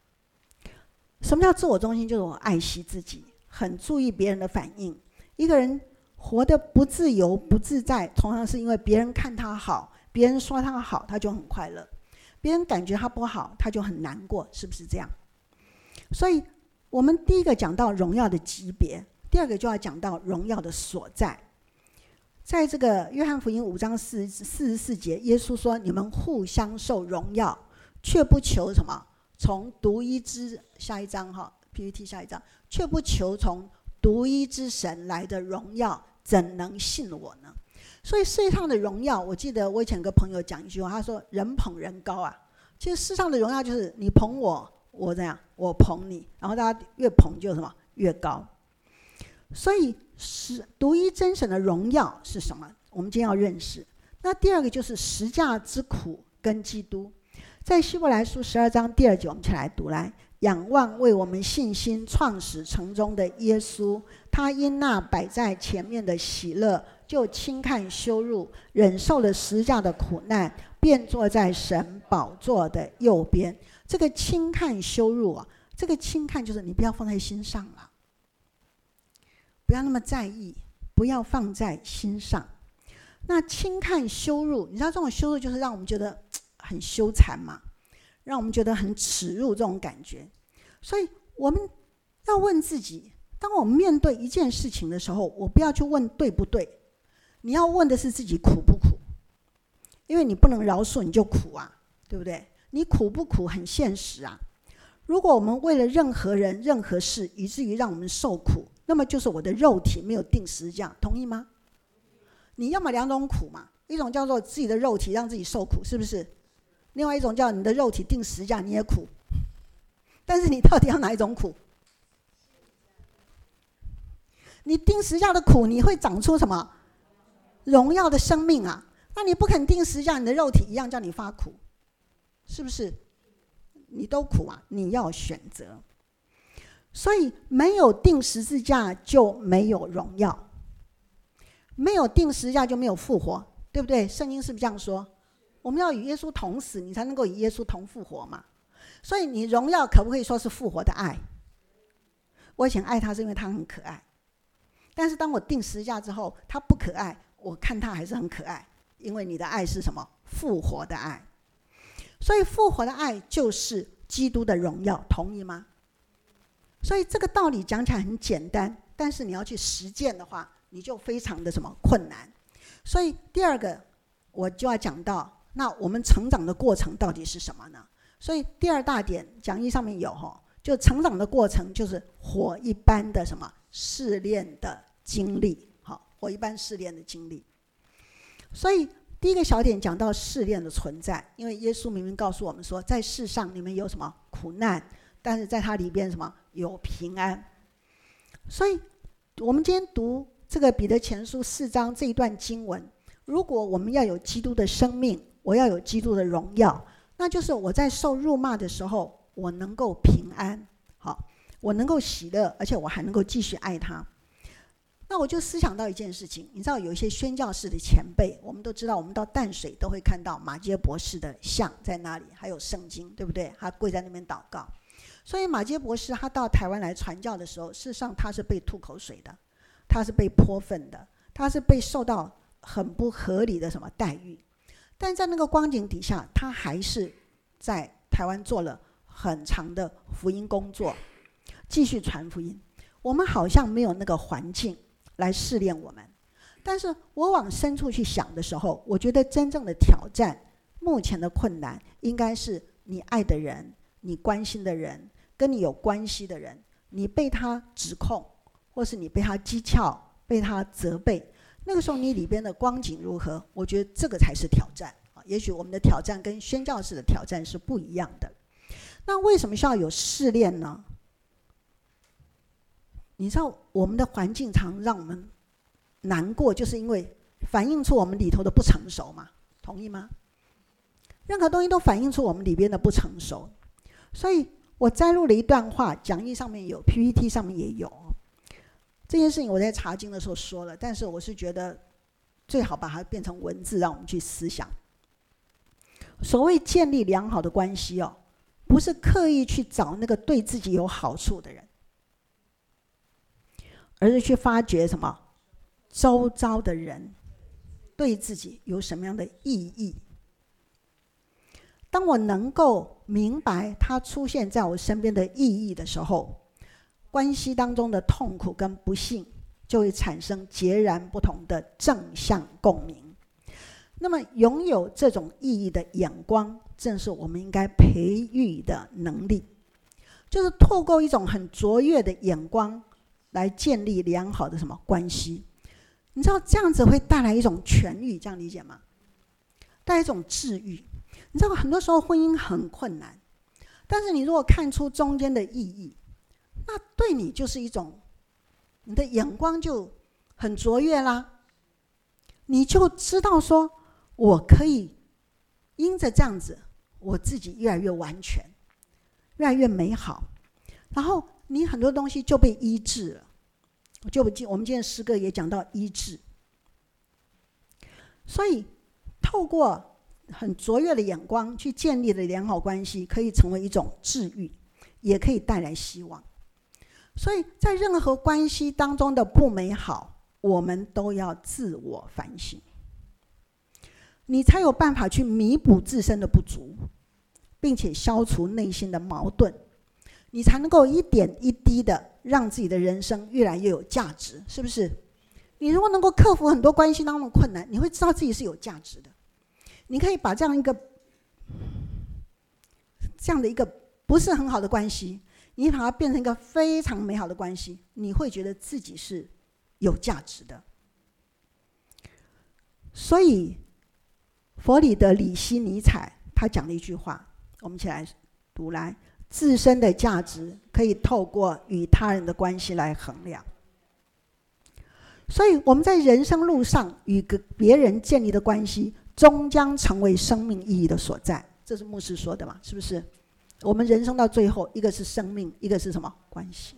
什么叫自我中心？就是我爱惜自己，很注意别人的反应。一个人活得不自由不自在，通常是因为别人看他好，别人说他好，他就很快乐，别人感觉他不好，他就很难过，是不是这样？所以我们第一个讲到荣耀的级别，第二个就要讲到荣耀的所在。在这个约翰福音五章四十四节，耶稣说：“你们互相受荣耀，却不求什么？从独一之下一章哈 ，P P T 下一章，却不求从独一之神来的荣耀，怎能信我呢？”所以世界上的荣耀，我记得我以前有个朋友讲一句话，他说：“人捧人高啊。”其实世上的荣耀就是你捧我，我怎样，我捧你，然后大家越捧就什么越高。所以是独一真神的荣耀是什么？我们今天要认识。那第二个就是十架之苦跟基督。在希伯来书十二章第二节，我们一起来读来。仰望为我们信心创始成终的耶稣，他因那摆在前面的喜乐，就轻看羞辱，忍受了十架的苦难，便坐在神宝座的右边。这个轻看羞辱啊，这个轻看就是你不要放在心上了，不要那么在意，不要放在心上。那轻看羞辱，你知道这种羞辱就是让我们觉得很羞惭嘛，让我们觉得很耻辱这种感觉。所以我们要问自己，当我们面对一件事情的时候，我不要去问对不对，你要问的是自己苦不苦，因为你不能饶恕你就苦啊，对不对？你苦不苦很现实啊。如果我们为了任何人任何事以至于让我们受苦，那么就是我的肉体没有定十字架，同意吗？你要么两种苦嘛，一种叫做自己的肉体让自己受苦，是不是？另外一种叫你的肉体定十字架，你也苦。但是你到底要哪一种苦？你定十字架的苦，你会长出什么？荣耀的生命啊！那你不肯定十字架，你的肉体一样叫你发苦，是不是？你都苦啊，你要选择。所以没有定十字架就没有荣耀，没有定十字架就没有复活，对不对？圣经是不是这样说？我们要与耶稣同死，你才能够与耶稣同复活嘛。所以你荣耀可不可以说是复活的爱？我以前爱他是因为他很可爱，但是当我定十字架之后，他不可爱，我看他还是很可爱，因为你的爱是什么？复活的爱。所以复活的爱就是基督的荣耀，同意吗？所以这个道理讲起来很简单，但是你要去实践的话，你就非常的什么困难。所以第二个我就要讲到，那我们成长的过程到底是什么呢？所以第二大点讲义上面有，就成长的过程就是火一般的什么试炼的经历，火一般试炼的经历。所以第一个小点讲到试炼的存在，因为耶稣明明告诉我们说，在世上你们有什么苦难，但是在它里边什么有平安。所以我们今天读这个彼得前书四章这一段经文，如果我们要有基督的生命，我要有基督的荣耀，那就是我在受辱骂的时候，我能够平安，好，我能够喜乐，而且我还能够继续爱他。那我就思想到一件事情，你知道有一些宣教士的前辈，我们都知道，我们到淡水都会看到马偕博士的像在那里，还有圣经，对不对？他跪在那边祷告。所以马偕博士他到台湾来传教的时候，事实上他是被吐口水的，他是被泼粪的，他是被受到很不合理的什么待遇。但在那个光景底下，他还是在台湾做了很长的福音工作，继续传福音。我们好像没有那个环境来试炼我们，但是我往深处去想的时候，我觉得真正的挑战，目前的困难，应该是你爱的人，你关心的人，跟你有关系的人，你被他指控，或是你被他讥诮，被他责备，那个时候你里边的光景如何？我觉得这个才是挑战。也许我们的挑战跟宣教士的挑战是不一样的。那为什么需要有试炼呢？你知道我们的环境常让我们难过，就是因为反映出我们里头的不成熟嘛，同意吗？任何东西都反映出我们里边的不成熟。所以我摘录了一段话，讲义上面有， P P T 上面也有。这件事情我在查经的时候说了，但是我是觉得最好把它变成文字，让我们去思想。所谓建立良好的关系哦，不是刻意去找那个对自己有好处的人，而是去发掘什么周遭的人对自己有什么样的意义。当我能够明白它出现在我身边的意义的时候，关系当中的痛苦跟不幸就会产生截然不同的正向共鸣。那么拥有这种意义的眼光，正是我们应该培育的能力，就是透过一种很卓越的眼光来建立良好的什么关系。你知道这样子会带来一种痊愈，这样理解吗？带来一种治愈。你知道很多时候婚姻很困难，但是你如果看出中间的意义，那对你就是一种，你的眼光就很卓越啦。你就知道说，我可以因着这样子，我自己越来越完全，越来越美好，然后你很多东西就被医治了。就我们今天诗歌也讲到医治，所以透过很卓越的眼光去建立的良好关系，可以成为一种治愈，也可以带来希望。所以在任何关系当中的不美好，我们都要自我反省，你才有办法去弥补自身的不足，并且消除内心的矛盾，你才能够一点一滴的让自己的人生越来越有价值，是不是？你如果能够克服很多关系当中的困难，你会知道自己是有价值的。你可以把这样一个这样的一个不是很好的关系，你把它变成一个非常美好的关系，你会觉得自己是有价值的。所以佛里的里希尼采他讲了一句话，我们一起来读来：自身的价值可以透过与他人的关系来衡量。所以我们在人生路上与别人建立的关系，终将成为生命意义的所在。这是牧师说的嘛，是不是？我们人生到最后，一个是生命，一个是什么？关系。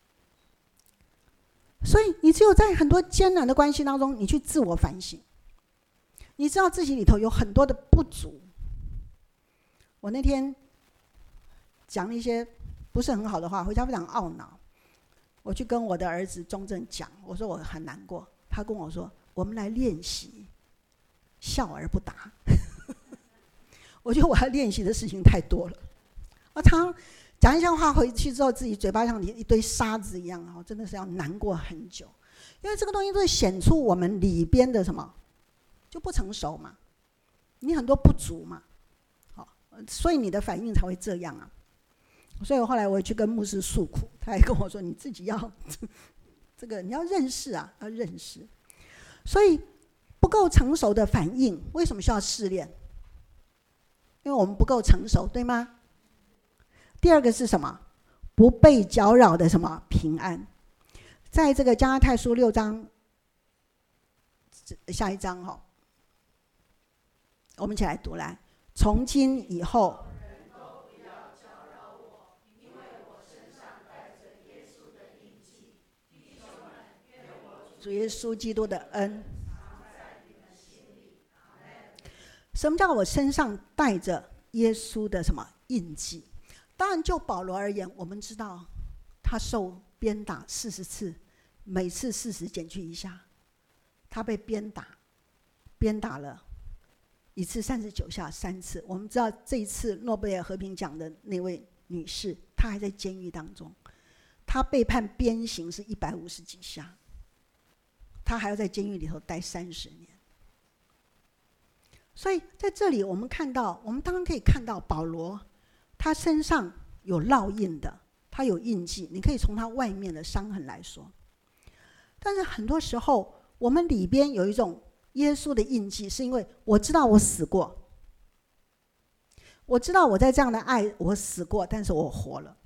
所以你只有在很多艰难的关系当中，你去自我反省，你知道自己里头有很多的不足。我那天讲一些不是很好的话，回家非常懊恼。我去跟我的儿子钟正讲，我说我很难过。他跟我说，我们来练习笑而不答。我觉得我要练习的事情太多了。我常讲一些话回去之后，自己嘴巴像一堆沙子一样，真的是要难过很久。因为这个东西都会显出我们里边的什么，就不成熟嘛，你很多不足嘛，所以你的反应才会这样啊。所以我后来我也去跟牧师诉苦，他也跟我说，你自己要这个你要认识啊，要认识。所以不够成熟的反应，为什么需要试炼？因为我们不够成熟，对吗？第二个是什么？不被搅扰的什么平安。在这个加拉太书六章下一章哈，我们一起来读来。从今以后，主耶稣基督的恩。什么叫我身上带着耶稣的什么印记？当然就保罗而言，我们知道他受鞭打四十次，每次四十减去一下，他被鞭打鞭打了一次三十九下，三次。我们知道这一次诺贝尔和平奖的那位女士，她还在监狱当中，她被判鞭刑是一百五十几下，她还要在监狱里头待三十年。所以在这里我们看到，我们当然可以看到保罗他身上有烙印的，他有印记，你可以从他外面的伤痕来说。但是很多时候我们里边有一种耶稣的印记，是因为我知道我死过，我知道我在这样的爱我死过，但是我活了，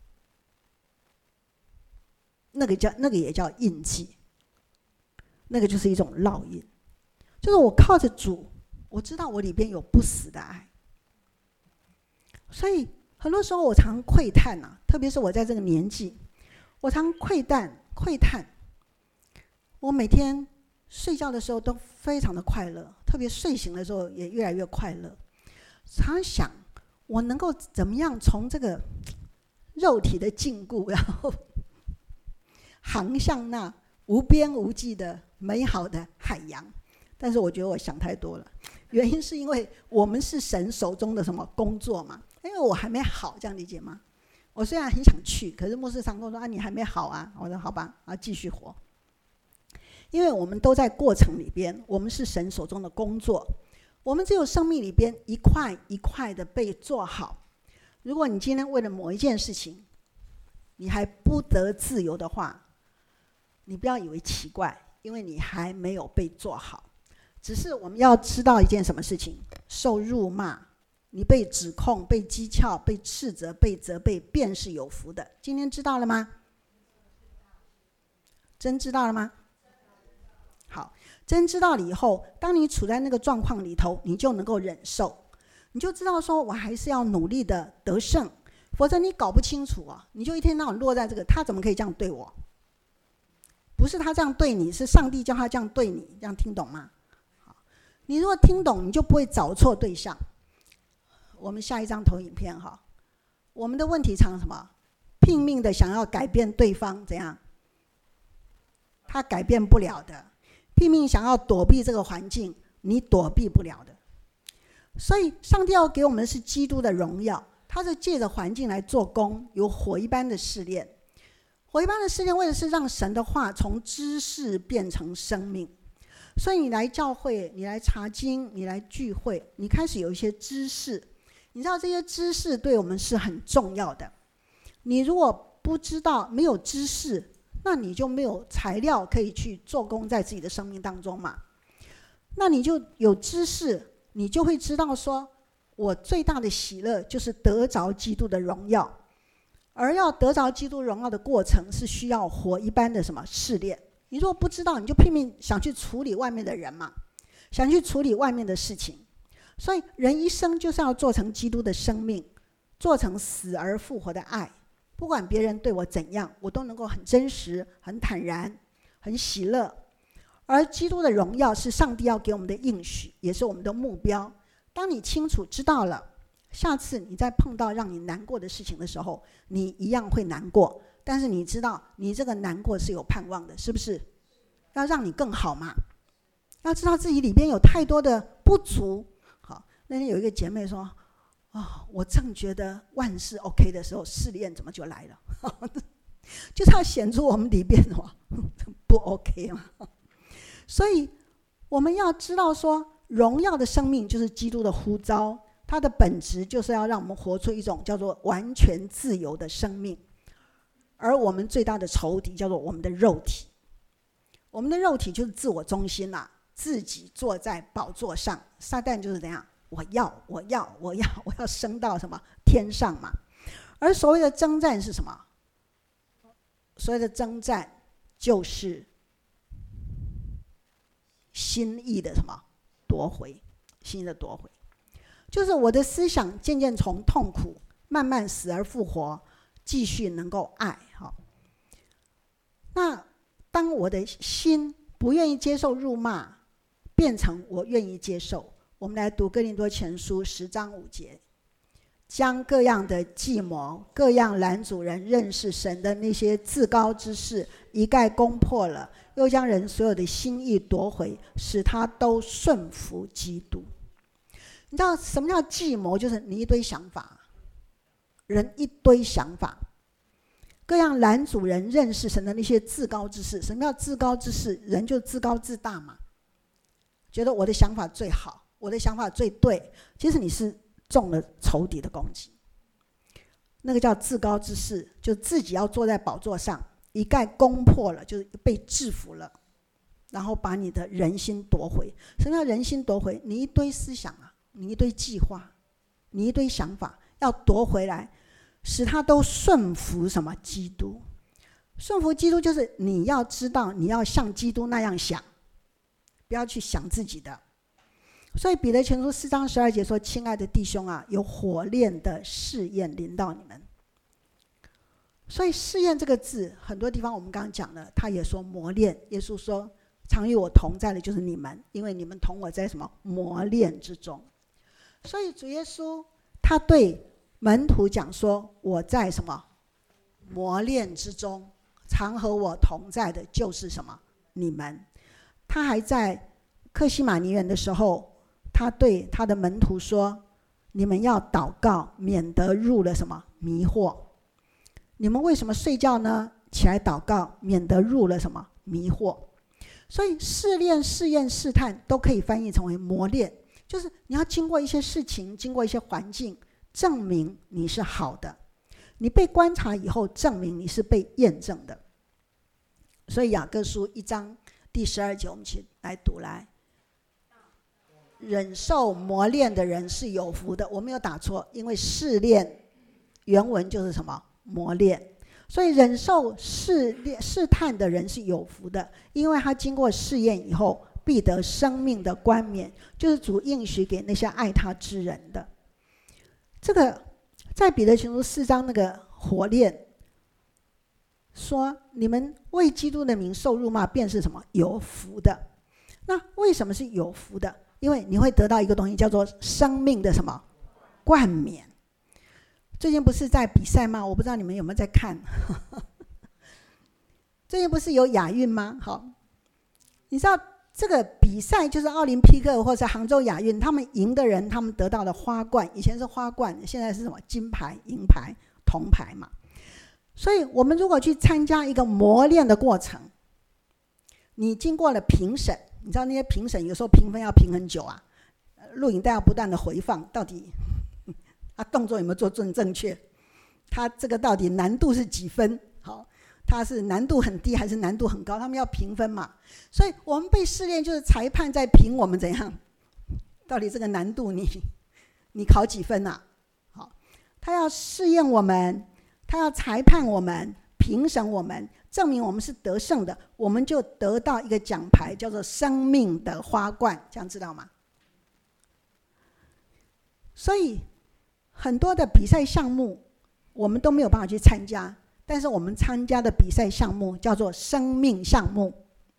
那个叫那个也叫印记，那个就是一种烙印，就是我靠着主，我知道我里边有不死的爱。所以很多时候我常喟叹啊，特别是我在这个年纪，我常喟叹喟叹。我每天睡觉的时候都非常的快乐，特别睡醒的时候也越来越快乐。常想我能够怎么样从这个肉体的禁锢，然后航向那无边无际的美好的海洋。但是我觉得我想太多了，原因是因为我们是神手中的什么工作嘛，因为我还没好，这样理解吗？我虽然很想去，可是牧师常跟我说啊，你还没好啊。我说好吧，啊，继续活。因为我们都在过程里边，我们是神手中的工作，我们只有生命里边一块一块的被做好。如果你今天为了某一件事情，你还不得自由的话，你不要以为奇怪，因为你还没有被做好。只是我们要知道一件什么事情，受辱骂，你被指控、被讥诮、被斥责、被责备，便是有福的。今天知道了吗？真知道了吗？好，真知道了以后，当你处在那个状况里头，你就能够忍受，你就知道说我还是要努力的得胜，否则你搞不清楚啊，你就一天到晚落在这个，他怎么可以这样对我？不是他这样对你，是上帝叫他这样对你，这样听懂吗？好，你如果听懂，你就不会找错对象。我们下一张投影片哈，我们的问题常什么？拼命的想要改变对方，怎样？他改变不了的。拼命想要躲避这个环境，你躲避不了的。所以上帝要给我们的是基督的荣耀，他是借着环境来做工，有火一般的试炼。火一般的试炼为的是让神的话从知识变成生命。所以你来教会，你来查经，你来聚会，你开始有一些知识，你知道这些知识对我们是很重要的。你如果不知道，没有知识，那你就没有材料可以去做工在自己的生命当中嘛。那你就有知识，你就会知道说，我最大的喜乐就是得着基督的荣耀。而要得着基督荣耀的过程，是需要火一般的什么试炼。你如果不知道，你就拼命想去处理外面的人嘛，想去处理外面的事情。所以人一生就是要做成基督的生命，做成死而复活的爱。不管别人对我怎样，我都能够很真实、很坦然、很喜乐。而基督的荣耀是上帝要给我们的应许，也是我们的目标。当你清楚知道了，下次你再碰到让你难过的事情的时候，你一样会难过，但是你知道你这个难过是有盼望的，是不是？要让你更好嘛。要知道自己里边有太多的不足。好，那天有一个姐妹说，哦，我正觉得万事 OK 的时候，试炼怎么就来了？就是要显出我们里边不 OK 嘛。所以我们要知道说，荣耀的生命就是基督的呼召，它的本质就是要让我们活出一种叫做完全自由的生命。而我们最大的仇敌叫做我们的肉体，我们的肉体就是自我中心啦、啊，自己坐在宝座上，撒旦就是怎样？我要，我要，我要，我要升到什么天上嘛。而所谓的征战是什么？所谓的征战就是心意的什么夺回，心意的夺回，就是我的思想渐渐从痛苦慢慢死而复活，继续能够爱。好，那当我的心不愿意接受辱骂，变成我愿意接受。我们来读哥林多前书十章五节，将各样的计谋、各样拦阻人认识神的那些自高之事一概攻破了，又将人所有的心意夺回，使他都顺服基督。你知道什么叫计谋？就是你一堆想法，人一堆想法，各样拦阻人认识神的那些自高之事。什么叫自高之事？人就自高自大嘛，觉得我的想法最好，我的想法最对，其实你是中了仇敌的攻击。那个叫自高之事，就自己要坐在宝座上，一概攻破了，就是被制服了，然后把你的人心夺回。什么叫人心夺回？你一堆思想啊，你一堆计划，你一堆想法，要夺回来，使他都顺服什么？基督。顺服基督就是你要知道，你要像基督那样想，不要去想自己的。所以彼得前书四章十二节说，亲爱的弟兄啊，有火炼的试验临到你们。所以试验这个字，很多地方我们刚刚讲了，他也说磨练。耶稣说常与我同在的就是你们，因为你们同我在什么磨练之中。所以主耶稣他对门徒讲说，我在什么磨练之中，常和我同在的就是什么你们。 他还在客西马尼园的时候，他对他的门徒说，你们要祷告，免得入了什么迷惑。你们为什么睡觉呢？起来祷告，免得入了什么迷惑。所以试炼、试验、试探都可以翻译成为磨练，就是你要经过一些事情，经过一些环境，证明你是好的。你被观察以后，证明你是被验证的。所以雅各书一章第十二节，我们一起来读来。忍受磨练的人是有福的。我没有打错，因为试炼原文就是什么？磨练。所以忍受试炼试探的人是有福的，因为他经过试验以后，必得生命的冠冕，就是主应许给那些爱他之人的。这个在彼得前书四章那个火炼说，你们为基督的名受辱骂，便是什么？有福的。那为什么是有福的？因为你会得到一个东西，叫做生命的什么？冠冕。最近不是在比赛吗？我不知道你们有没有在看最近不是有亚运吗？好，你知道这个比赛就是奥林匹克或者杭州亚运，他们赢的人，他们得到的花冠，以前是花冠，现在是什么？金牌、银牌、铜牌嘛。所以我们如果去参加一个磨练的过程，你经过了评审，你知道那些评审有时候评分要评很久啊，录影带要不断的回放，到底他动作有没有做正正确？他这个到底难度是几分？好，他是难度很低还是难度很高？他们要评分嘛。所以我们被试炼，就是裁判在评我们怎样，到底这个难度你你考几分啊？好，他要试验我们，他要裁判我们，评审我们，证明我们是得胜的，我们就得到一个奖牌，叫做生命的花冠，这样知道吗？所以很多的比赛项目我们都没有办法去参加，但是我们参加的比赛项目叫做生命项目。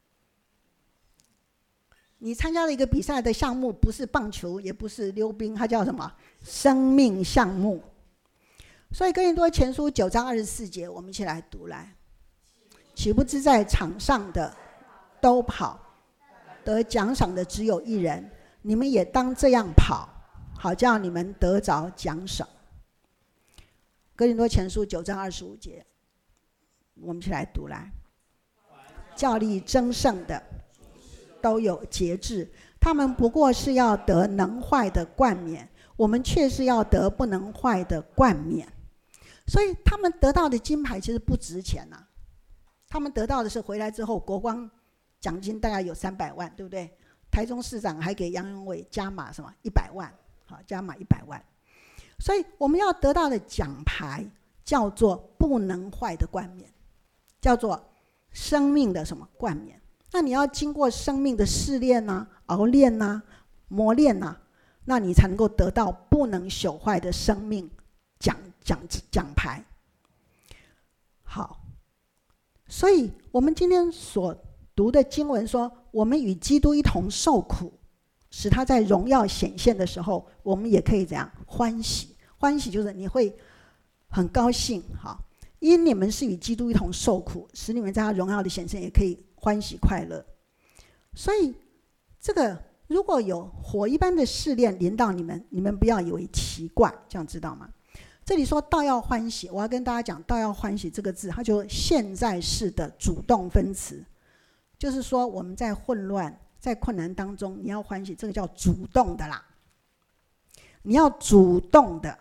你参加的一个比赛的项目不是棒球，也不是溜冰，它叫什么？生命项目。所以哥林多前书九章二十四节，我们一起来读来。岂不知在场上的都跑，得奖赏的只有一人，你们也当这样跑，好叫你们得着奖赏。哥林多前书九章二十五节，我们一起来读来。较力争胜的都有节制，他们不过是要得能坏的冠冕，我们却是要得不能坏的冠冕。所以他们得到的金牌其实不值钱啊，他们得到的是回来之后国光奖金大概有三百万，对不对？台中市长还给杨永伟加码什么一百万，好，加码一百万。所以我们要得到的奖牌叫做不能坏的冠冕，叫做生命的什么冠冕。那你要经过生命的试炼啊、熬炼啊、磨练啊，那你才能够得到不能朽坏的生命奖奖奖牌。好，所以我们今天所读的经文说，我们与基督一同受苦，使他在荣耀显现的时候，我们也可以怎样欢喜？欢喜就是你会很高兴，好，因你们是与基督一同受苦，使你们在他荣耀的显现也可以欢喜快乐。所以这个如果有火一般的试炼临到你们，你们不要以为奇怪，这样知道吗？这里说道要欢喜，我要跟大家讲道要欢喜这个字，它就现在式的主动分词，就是说我们在混乱在困难当中你要欢喜，这个叫主动的啦。你要主动的，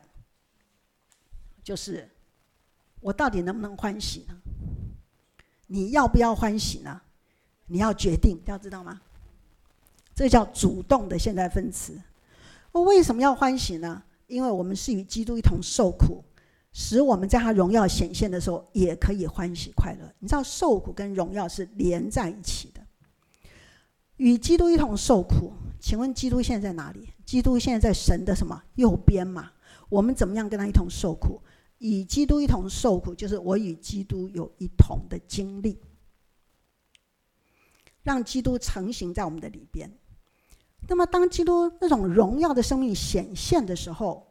就是我到底能不能欢喜呢？你要不要欢喜呢？你要决定，要知道吗？这叫主动的现在分词。我为什么要欢喜呢？因为我们是与基督一同受苦，使我们在他荣耀显现的时候也可以欢喜快乐。你知道受苦跟荣耀是连在一起的。与基督一同受苦，请问基督现在在哪里？基督现在在神的什么右边嘛？我们怎么样跟他一同受苦？与基督一同受苦，就是我与基督有一同的经历，让基督成型在我们的里边。那么当基督那种荣耀的生命显现的时候，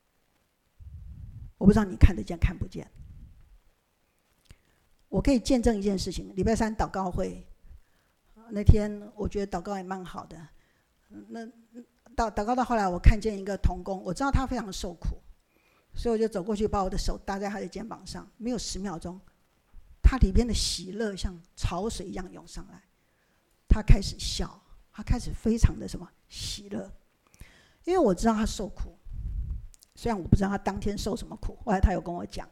我不知道你看得见看不见。我可以见证一件事情，礼拜三祷告会， 那天我觉得祷告也蛮好的。那祷祷告到后来，我看见一个同工，我知道他非常受苦，所以我就走过去，把我的手搭在他的肩膀上。没有十秒钟，他里边的喜乐像潮水一样涌上来，他开始笑，他开始非常的什么喜乐，因为我知道他受苦，虽然我不知道他当天受什么苦，后来他有跟我讲。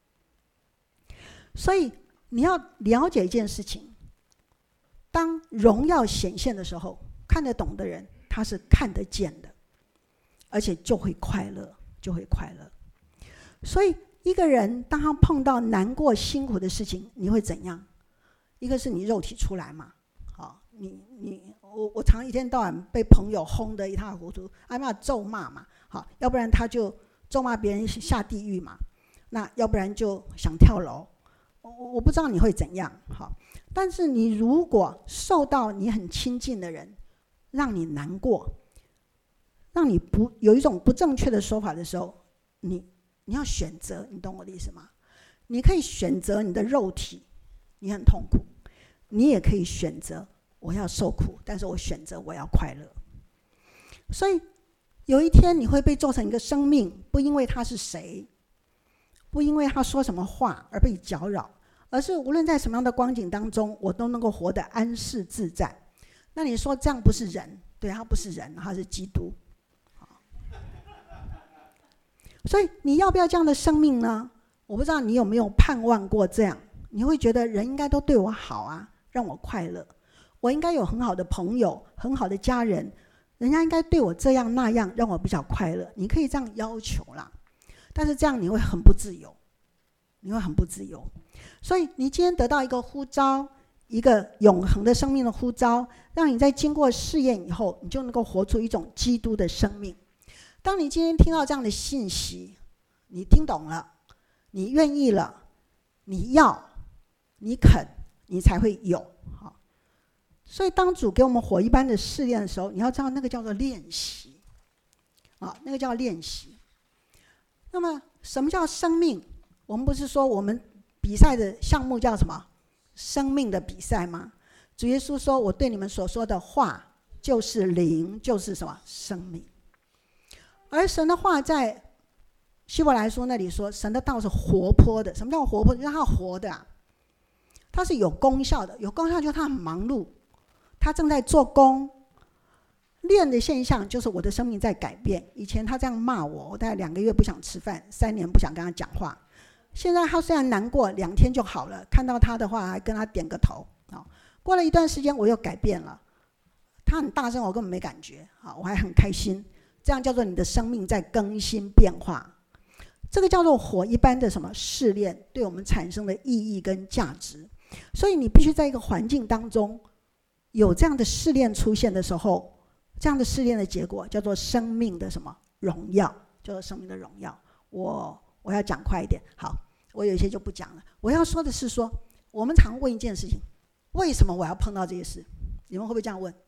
所以你要了解一件事情，当荣耀显现的时候，看得懂的人他是看得见的，而且就会快乐，就会快乐。所以一个人当他碰到难过辛苦的事情，你会怎样？一个是你肉体出来嘛，好，你你我我常一天到晚被朋友轰得一塌糊涂，啊那咒骂嘛，好，要不然他就咒骂别人下地狱嘛，那要不然就想跳楼，我我不知道你会怎样，好，但是你如果受到你很亲近的人让你难过，让你不有一种不正确的说法的时候，你你要选择，你懂我的意思吗？你可以选择你的肉体，你很痛苦，你也可以选择我要受苦，但是我选择我要快乐。所以有一天你会被做成一个生命，不因为他是谁，不因为他说什么话而被搅扰，而是无论在什么样的光景当中，我都能够活得安适自在。那你说这样不是人？对，他不是人，他是基督。所以你要不要这样的生命呢？我不知道你有没有盼望过这样，你会觉得人应该都对我好啊，让我快乐，我应该有很好的朋友，很好的家人，人家应该对我这样那样，让我比较快乐。你可以这样要求啦，但是这样你会很不自由，你会很不自由。所以你今天得到一个呼召，一个永恒的生命的呼召，让你在经过试验以后，你就能够活出一种基督的生命。当你今天听到这样的信息，你听懂了，你愿意了，你要，你肯，你才会有。好，所以当主给我们火一般的试炼的时候，你要知道那个叫做练习，啊，那个叫练习。那么什么叫生命？我们不是说我们比赛的项目叫什么？生命的比赛吗？主耶稣说，我对你们所说的话就是灵，就是什么？生命。而神的话在希伯来书那里说，神的道是活泼的。什么叫活泼？就是它活的、啊，它是有功效的。有功效就是它很忙碌，它正在做工。练的现象就是我的生命在改变。以前他这样骂我，我大概两个月不想吃饭，三年不想跟他讲话。现在他虽然难过，两天就好了。看到他的话，还跟他点个头。哦、过了一段时间，我又改变了。他很大声，我根本没感觉，哦、我还很开心。这样叫做你的生命在更新变化。这个叫做火一般的什么试炼，对我们产生的意义跟价值。所以你必须在一个环境当中有这样的试炼出现的时候，这样的试炼的结果叫做生命的什么荣耀，叫做生命的荣耀。我我要讲快一点，好，我有一些就不讲了。我要说的是说，我们常问一件事情，为什么我要碰到这些事？你们会不会这样问？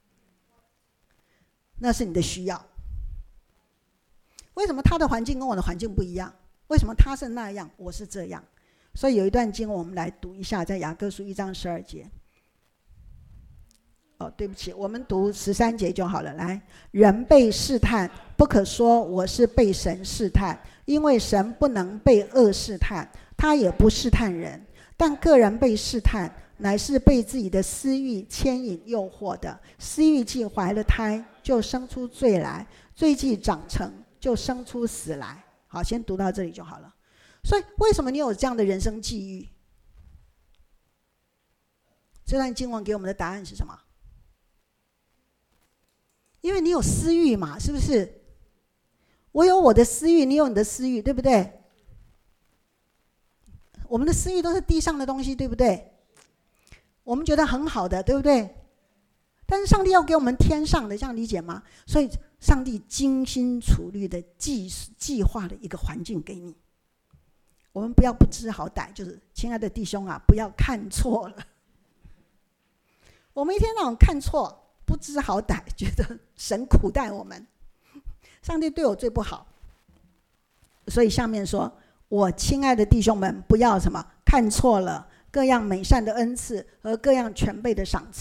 那是你的需要。为什么他的环境跟我的环境不一样？为什么他是那样，我是这样？所以有一段经文我们来读一下，在雅各书一章十二节。哦，对不起，我们读十三节就好了。来，人被试探，不可说我是被神试探，因为神不能被恶试探，他也不试探人。但个人被试探，乃是被自己的私欲牵引诱惑的。私欲既怀了胎，就生出罪来；罪既长成，就生出死来。好，先读到这里就好了。所以为什么你有这样的人生际遇？这段经文给我们的答案是什么？因为你有私欲嘛，是不是？我有我的私欲，你有你的私欲，对不对？我们的私欲都是地上的东西，对不对？我们觉得很好的，对不对？但是上帝要给我们天上的，这样理解吗？所以上帝精心处虑的计计划的一个环境给你。我们不要不知好歹，就是亲爱的弟兄啊，不要看错了。我们一天到晚看错，不知好歹，觉得神苦待我们，上帝对我最不好。所以下面说，我亲爱的弟兄们，不要什么看错了，各样美善的恩赐和各样全备的赏赐，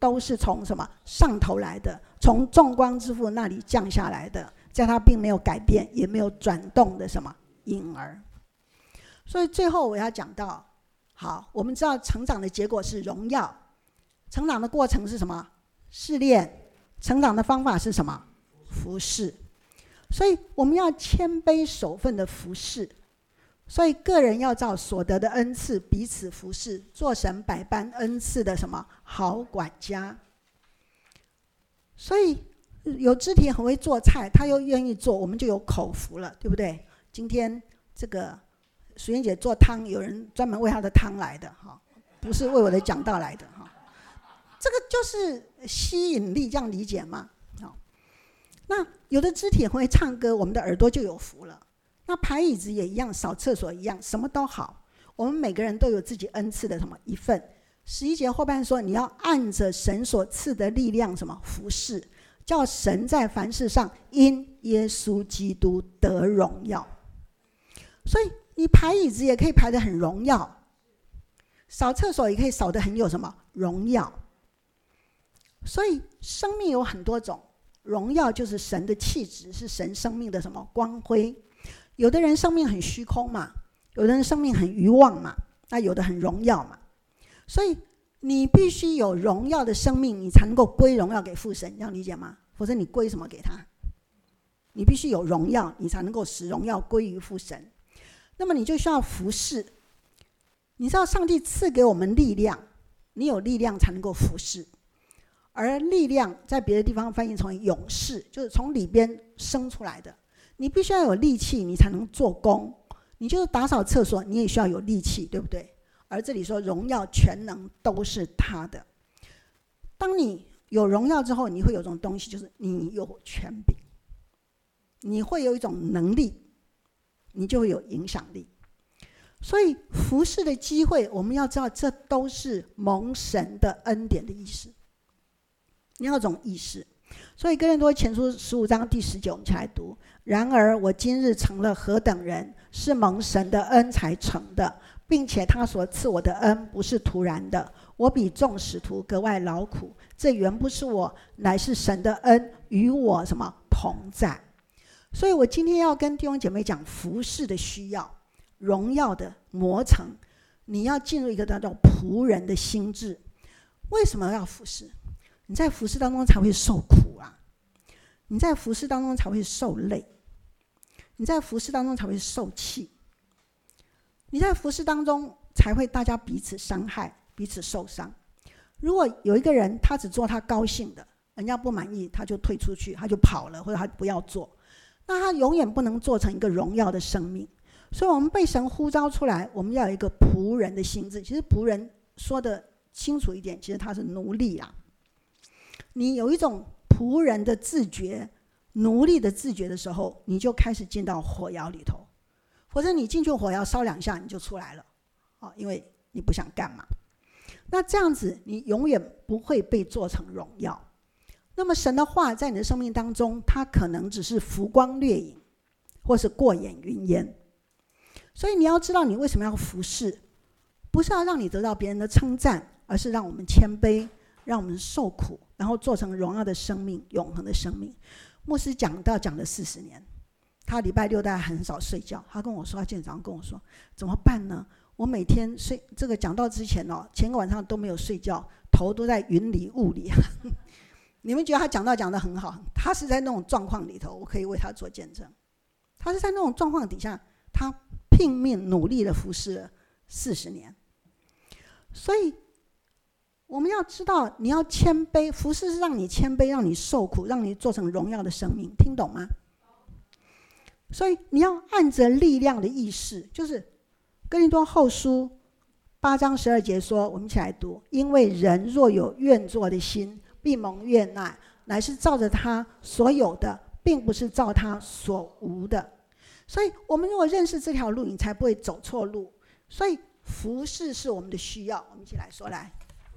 都是从什么上头来的，从众光之父那里降下来的，在他并没有改变也没有转动的什么婴儿。所以最后我要讲到，好，我们知道成长的结果是荣耀，成长的过程是什么？试炼。成长的方法是什么？服侍。所以我们要谦卑守分的服侍，所以个人要照所得的恩赐彼此服侍，做神百般恩赐的什么好管家。所以有肢体很会做菜，他又愿意做，我们就有口福了，对不对？今天这个淑燕姐做汤，有人专门为她的汤来的，不是为我的讲道来的，这个就是吸引力，这样理解吗？那有的肢体很会唱歌，我们的耳朵就有福了。那排椅子也一样，扫厕所一样，什么都好。我们每个人都有自己恩赐的什么一份。十一节后半说，你要按着神所赐的力量什么服侍，叫神在凡事上因耶稣基督得荣耀。所以你排椅子也可以排得很荣耀，扫厕所也可以扫得很有什么荣耀。所以生命有很多种，荣耀就是神的气质，是神生命的什么光辉。有的人生命很虚空嘛，有的人生命很愚妄嘛，那有的很荣耀嘛。所以你必须有荣耀的生命，你才能够归荣耀给父神，这样理解吗？否则你归什么给他？你必须有荣耀，你才能够使荣耀归于父神。那么你就需要服侍。你知道上帝赐给我们力量，你有力量才能够服侍。而力量在别的地方翻译成勇士，就是从里边生出来的。你必须要有力气，你才能做工。你就是打扫厕所，你也需要有力气，对不对？而这里说荣耀全能都是他的。当你有荣耀之后，你会有一种东西，就是你有权柄，你会有一种能力，你就会有影响力。所以服侍的机会，我们要知道这都是蒙神的恩典的意思。你要有种意识。所以哥林多前书十五章第十九，我们一起来读。然而我今日成了何等人，是蒙神的恩才成的，并且他所赐我的恩不是突然的，我比众使徒格外劳苦，这原不是我，乃是神的恩与我什么同在。所以我今天要跟弟兄姐妹讲服事的需要，荣耀的磨成，你要进入一个叫做仆人的心智。为什么要服事？你在服事当中才会受苦啊，你在服事当中才会受累，你在服事当中才会受气，你在服事当中才会大家彼此伤害，彼此受伤。如果有一个人他只做他高兴的，人家不满意他就退出去，他就跑了，或者他不要做，那他永远不能做成一个荣耀的生命。所以我们被神呼召出来，我们要有一个仆人的心智。其实仆人说的清楚一点，其实他是奴隶啦。你有一种仆人的自觉，奴隶的自觉的时候，你就开始进到火窑里头。否则你进去火窑烧两下你就出来了，哦，因为你不想干嘛。那这样子你永远不会被做成荣耀。那么神的话在你的生命当中，它可能只是浮光掠影，或是过眼云烟。所以你要知道你为什么要服侍，不是要让你得到别人的称赞，而是让我们谦卑，让我们受苦，然后做成荣耀的生命，永恒的生命。牧师讲到讲了四十年，他礼拜六大概很少睡觉。他跟我说，他今天早上跟我说，怎么办呢？我每天睡这个讲到之前哦，前个晚上都没有睡觉，头都在云里雾里。你们觉得他讲到讲得很好，他是在那种状况里头，我可以为他做见证。他是在那种状况底下，他拼命努力的服侍了四十年。所以我们要知道，你要谦卑，服侍是让你谦卑，让你受苦，让你做成荣耀的生命，听懂吗？所以你要按着力量的意识，就是哥林多后书八章十二节说，我们一起来读：因为人若有愿做的心，必蒙悦纳，乃是照着他所有的，并不是照他所无的。所以我们如果认识这条路，你才不会走错路。所以服事是我们的需要，我们一起来说来。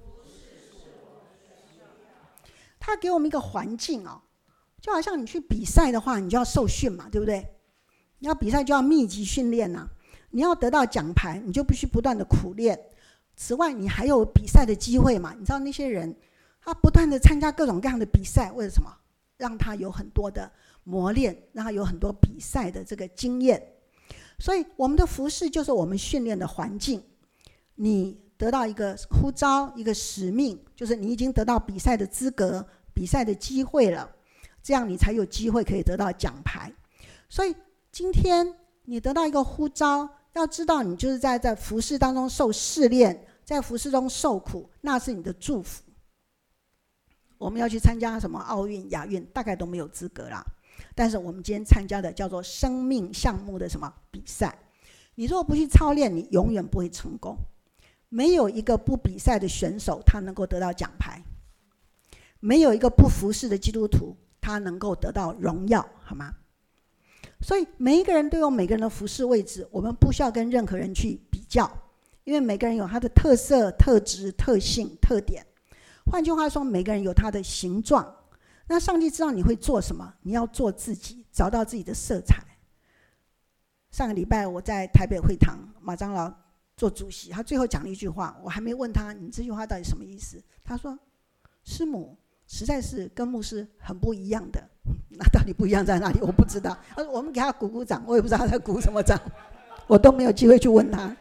他给我们一个环境哦，就好像你去比赛的话，你就要受训嘛，对不对？你要比赛就要密集训练啊，你要得到奖牌，你就必须不断的苦练。此外，你还有比赛的机会嘛？你知道那些人， 他不断的参加各种各样的比赛，为了什么？让他有很多的磨练，让他有很多比赛的这个经验。所以我们的服事就是我们训练的环境。你得到一个呼召，一个使命，就是你已经得到比赛的资格，比赛的机会了，这样你才有机会可以得到奖牌。所以今天你得到一个呼召，要知道你就是在在服事当中受试炼，在服事中受苦，那是你的祝福。我们要去参加什么奥运、亚运，大概都没有资格啦。但是我们今天参加的叫做生命项目的什么比赛，你如果不去操练，你永远不会成功。没有一个不比赛的选手他能够得到奖牌，没有一个不服事的基督徒他能够得到荣耀，好吗？所以每一个人都有每个人的服事位置，我们不需要跟任何人去比较，因为每个人有他的特色、特质、特性、特点。换句话说，每个人有他的形状。那上帝知道你会做什么，你要做自己，找到自己的色彩。上个礼拜我在台北会堂，马长老做主席，他最后讲了一句话，我还没问他你这句话到底什么意思，他说师母实在是跟牧师很不一样的。那到底不一样在哪里我不知道，我们给他鼓鼓掌，我也不知道他在鼓什么掌，我都没有机会去问他。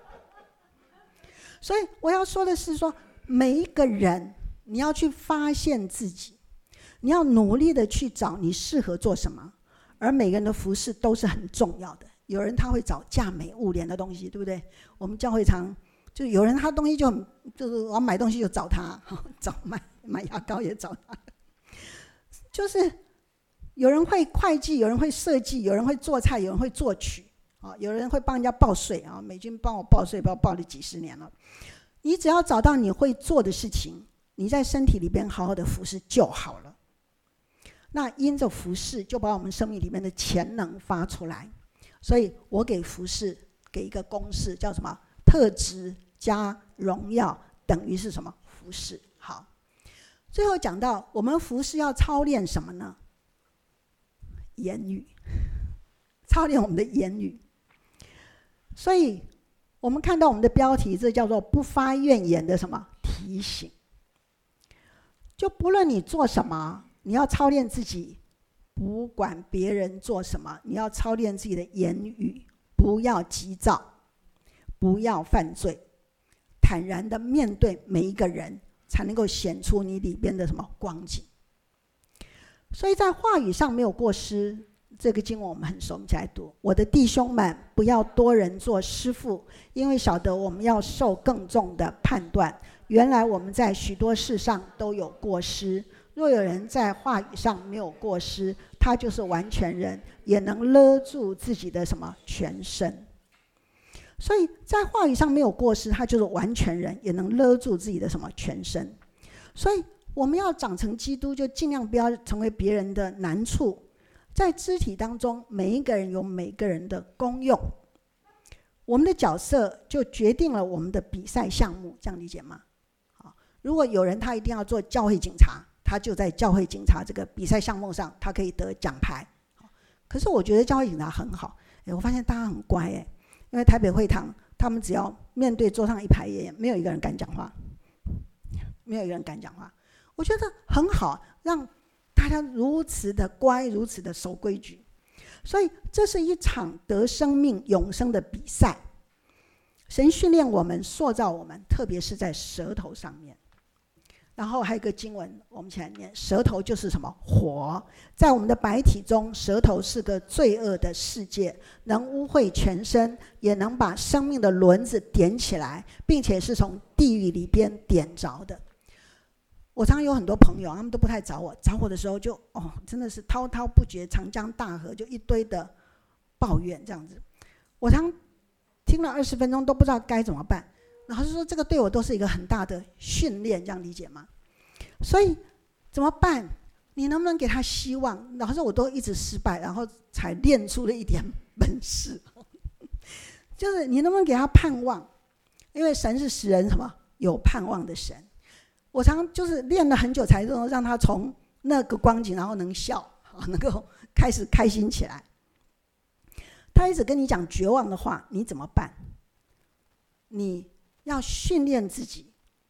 所以我要说的是说，每一个人你要去发现自己，你要努力的去找你适合做什么，而每个人的服事都是很重要的。有人他会找价美物廉的东西，对不对？我们教会常就有人他东西就很就是我要买东西就找他，找买买牙膏也找他，就是有人会会计，有人会设计，有人会做菜，有人会作曲，有人会帮人家报税，美军帮我报税报报了几十年了。你只要找到你会做的事情，你在身体里边好好的服事就好了。那因着服事就把我们生命里面的潜能发出来。所以我给服事给一个公式，叫什么？特质加荣耀等于是什么？服事。好，最后讲到我们服事要操练什么呢？言语，操练我们的言语。所以我们看到我们的标题，这叫做不发怨言的什么提醒。就不论你做什么，你要操练自己，不管别人做什么，你要操练自己的言语，不要急躁，不要犯罪，坦然的面对每一个人，才能够显出你里边的什么光景。所以在话语上没有过失，这个经文我们很熟，我们一起来读。我的弟兄们，不要多人做师傅，因为晓得我们要受更重的判断。原来我们在许多事上都有过失，若有人在话语上没有过失，他就是完全人，也能勒住自己的什么全身。所以在话语上没有过失，他就是完全人，也能勒住自己的什么全身。所以我们要长成基督，就尽量不要成为别人的难处。在肢体当中，每一个人有每个人的功用，我们的角色就决定了我们的比赛项目，这样理解吗？好，如果有人他一定要做教会警察，他就在教会警察这个比赛项目上，他可以得奖牌。可是我觉得教会警察很好，我发现大家很乖，因为台北会堂他们只要面对桌上一排也没有一个人敢讲话，没有一个人敢讲话，我觉得很好，让大家如此的乖，如此的守规矩。所以这是一场得生命永生的比赛。神训练我们，塑造我们，特别是在舌头上面。然后还有一个经文，我们一起来念：舌头就是什么？火。在我们的白体中，舌头是个罪恶的世界，能污秽全身，也能把生命的轮子点起来，并且是从地狱里边点着的。我常常有很多朋友，他们都不太找我，找我的时候就哦，真的是滔滔不绝，长江大河，就一堆的抱怨这样子。我常听了二十分钟都不知道该怎么办。然后就说这个对我都是一个很大的训练，这样理解吗？所以怎么办？你能不能给他希望？然后说我都一直失败，然后才练出了一点本事。就是你能不能给他盼望？因为神是使人什么有盼望的神。我常就是练了很久才能让他从那个光景，然后能笑，能够开始开心起来。他一直跟你讲绝望的话，你怎么办？你要训练自己，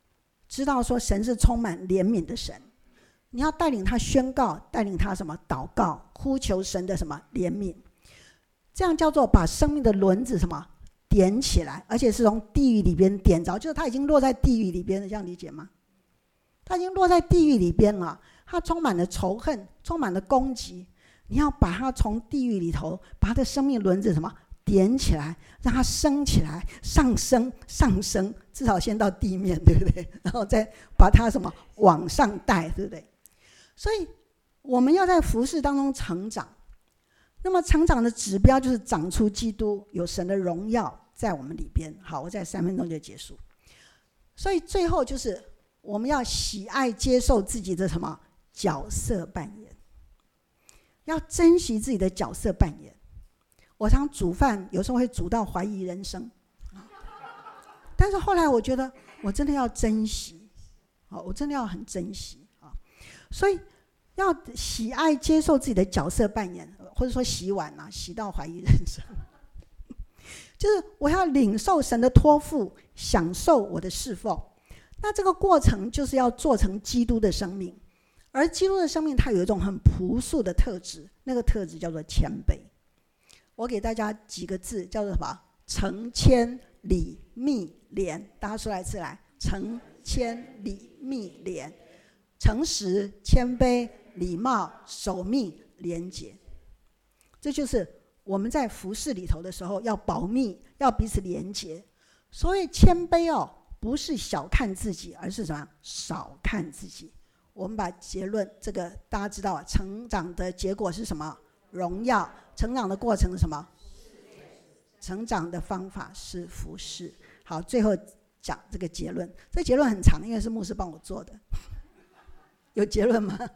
知道说神是充满怜悯的神，你要带领他宣告，带领他什么祷告，呼求神的什么怜悯，这样叫做把生命的轮子什么点起来，而且是从地狱里边点着，就是他已经落在地狱里边了，这样理解吗？他已经落在地狱里边了，他充满了仇恨，充满了攻击，你要把他从地狱里头，把他的生命轮子什么点起来，让他升起来，上升上升，至少先到地面，对不对？然后再把他什么往上带，对不对？所以我们要在服事当中成长，那么成长的指标就是长出基督，有神的荣耀在我们里边。好，我在三分钟就结束。所以最后就是我们要喜爱接受自己的什么角色扮演，要珍惜自己的角色扮演。我常煮饭，有时候会煮到怀疑人生，但是后来我觉得我真的要珍惜，我真的要很珍惜，所以要喜爱接受自己的角色扮演，或者说洗碗啊，洗到怀疑人生，就是我要领受神的托付，享受我的侍奉。那这个过程就是要做成基督的生命，而基督的生命它有一种很朴素的特质，那个特质叫做谦卑。我给大家几个字，叫做什么？诚谦礼密廉。大家说来一次来，诚谦礼密廉。诚实、谦卑、礼貌、守密、廉洁，这就是我们在服事里头的时候要保密，要彼此廉洁。所以谦卑哦，不是小看自己，而是什么？少看自己。我们把结论，这个大家知道，成长的结果是什么？荣耀。成长的过程是什么？成长的方法是服事。好，最后讲这个结论。这结论很长，因为是牧师帮我做的。有结论吗？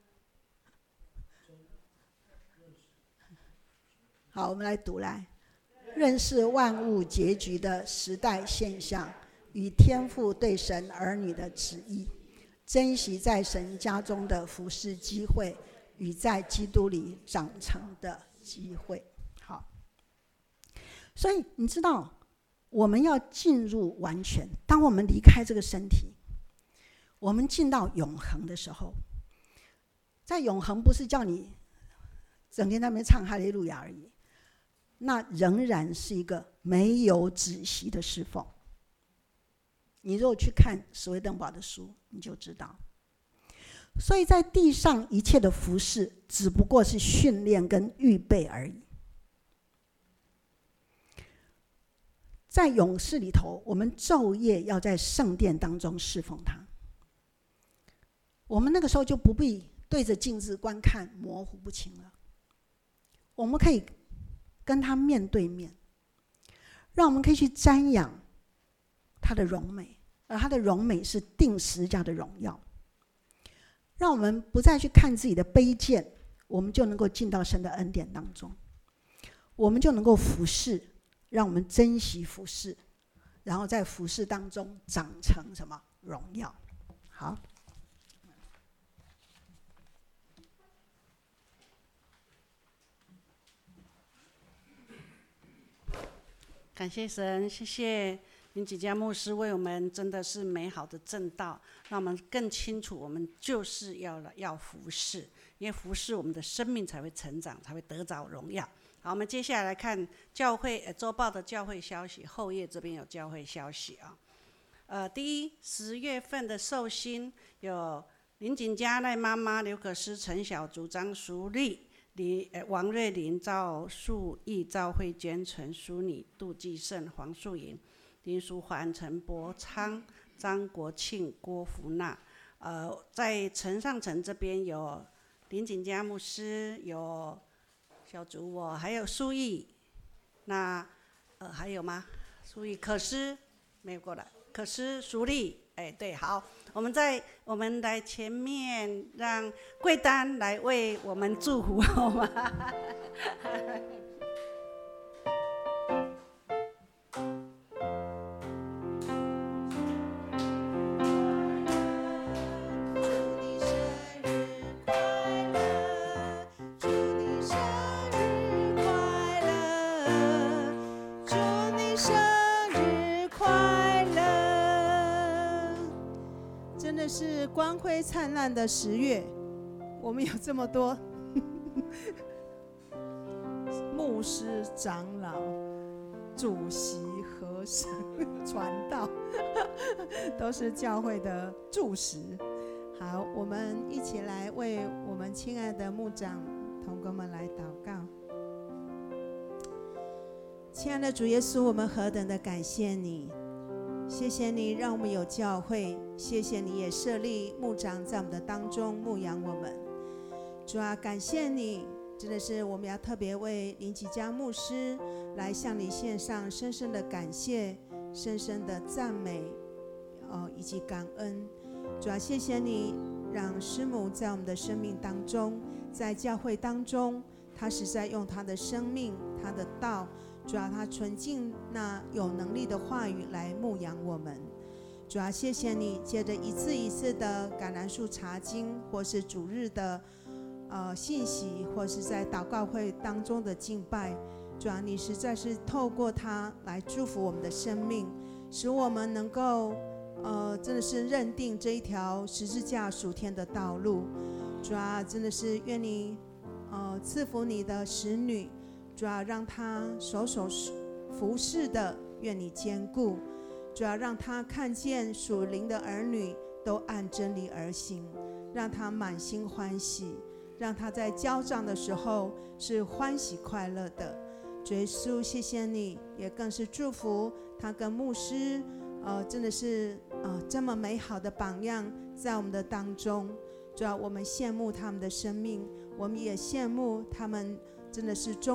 好，我们来读来。认识万物结局的时代现象与天父对神儿女的旨意，珍惜在神家中的服事机会与在基督里长成的机会。好，所以你知道我们要进入完全，当我们离开这个身体，我们进到永恒的时候，在永恒不是叫你整天在那边唱哈利路亚而已，那仍然是一个没有止息的侍奉。你如果去看史威登堡的书，你就知道。所以在地上一切的服事只不过是训练跟预备而已。在勇士里头，我们昼夜要在圣殿当中侍奉他。我们那个时候就不必对着镜子观看模糊不清了，我们可以跟他面对面，让我们可以去瞻仰他的荣美，而他的荣美是定十架的荣耀。让我们不再去看自己的卑贱，我们就能够进到神的恩典当中，我们就能够服侍，让我们珍惜服侍，然后在服侍当中长成什么？荣耀。好， 感谢神，谢谢林启佳牧师为我们真的是美好的正道，让我们更清楚我们就是要要服侍，因为服侍我们的生命才会成长，才会得着荣耀。好，我们接下来看教会呃周报的教会消息，后页这边有教会消息啊。呃，第一，十月份的寿星有林锦嘉、赖妈妈、刘可思、陈小竹、张淑丽、李呃王瑞玲、赵素义、赵慧娟、陈淑妮、杜继胜、黄素莹、林淑环、陈柏昌、张国庆、郭福娜。呃，在陈上城这边有林锦嘉牧师，有小竹我，还有苏义。那呃还有吗？苏义可思没有过来，可思淑丽，哎对，好，我们在我们来前面让贵丹来为我们祝福好吗？ 的是光辉灿烂的十月，我们有这么多牧师、长老、主席、和尚、传道，都是教会的柱石。好，我们一起来为我们亲爱的牧长同工们来祷告。亲爱的主耶稣，我们何等的感谢你，谢谢你让我们有教会，谢谢你也设立牧长在我们的当中牧养我们。主啊，感谢你，真的是我们要特别为林吉嘉牧师来向你献上深深的感谢，深深的赞美、哦、以及感恩。主啊，谢谢你让师母在我们的生命当中，在教会当中，他实在用他的生命、他的道，主啊，他纯净那有能力的话语来牧养我们。主啊，谢谢你借着一次一次的橄榄树查经，或是主日的呃信息，或是在祷告会当中的敬拜，主啊，你实在是透过它来祝福我们的生命，使我们能够呃真的是认定这一条十字架属天的道路。主啊，真的是愿你呃赐福你的使女，主要让他手手服侍的，愿你坚固。主要让他看见属灵的儿女都按真理而行，让他满心欢喜，让他在交账的时候是欢喜快乐的。主耶稣，谢谢你，也更是祝福他跟牧师，呃，真的是呃这么美好的榜样在我们的当中。主要我们羡慕他们的生命，我们也羡慕他们真的是忠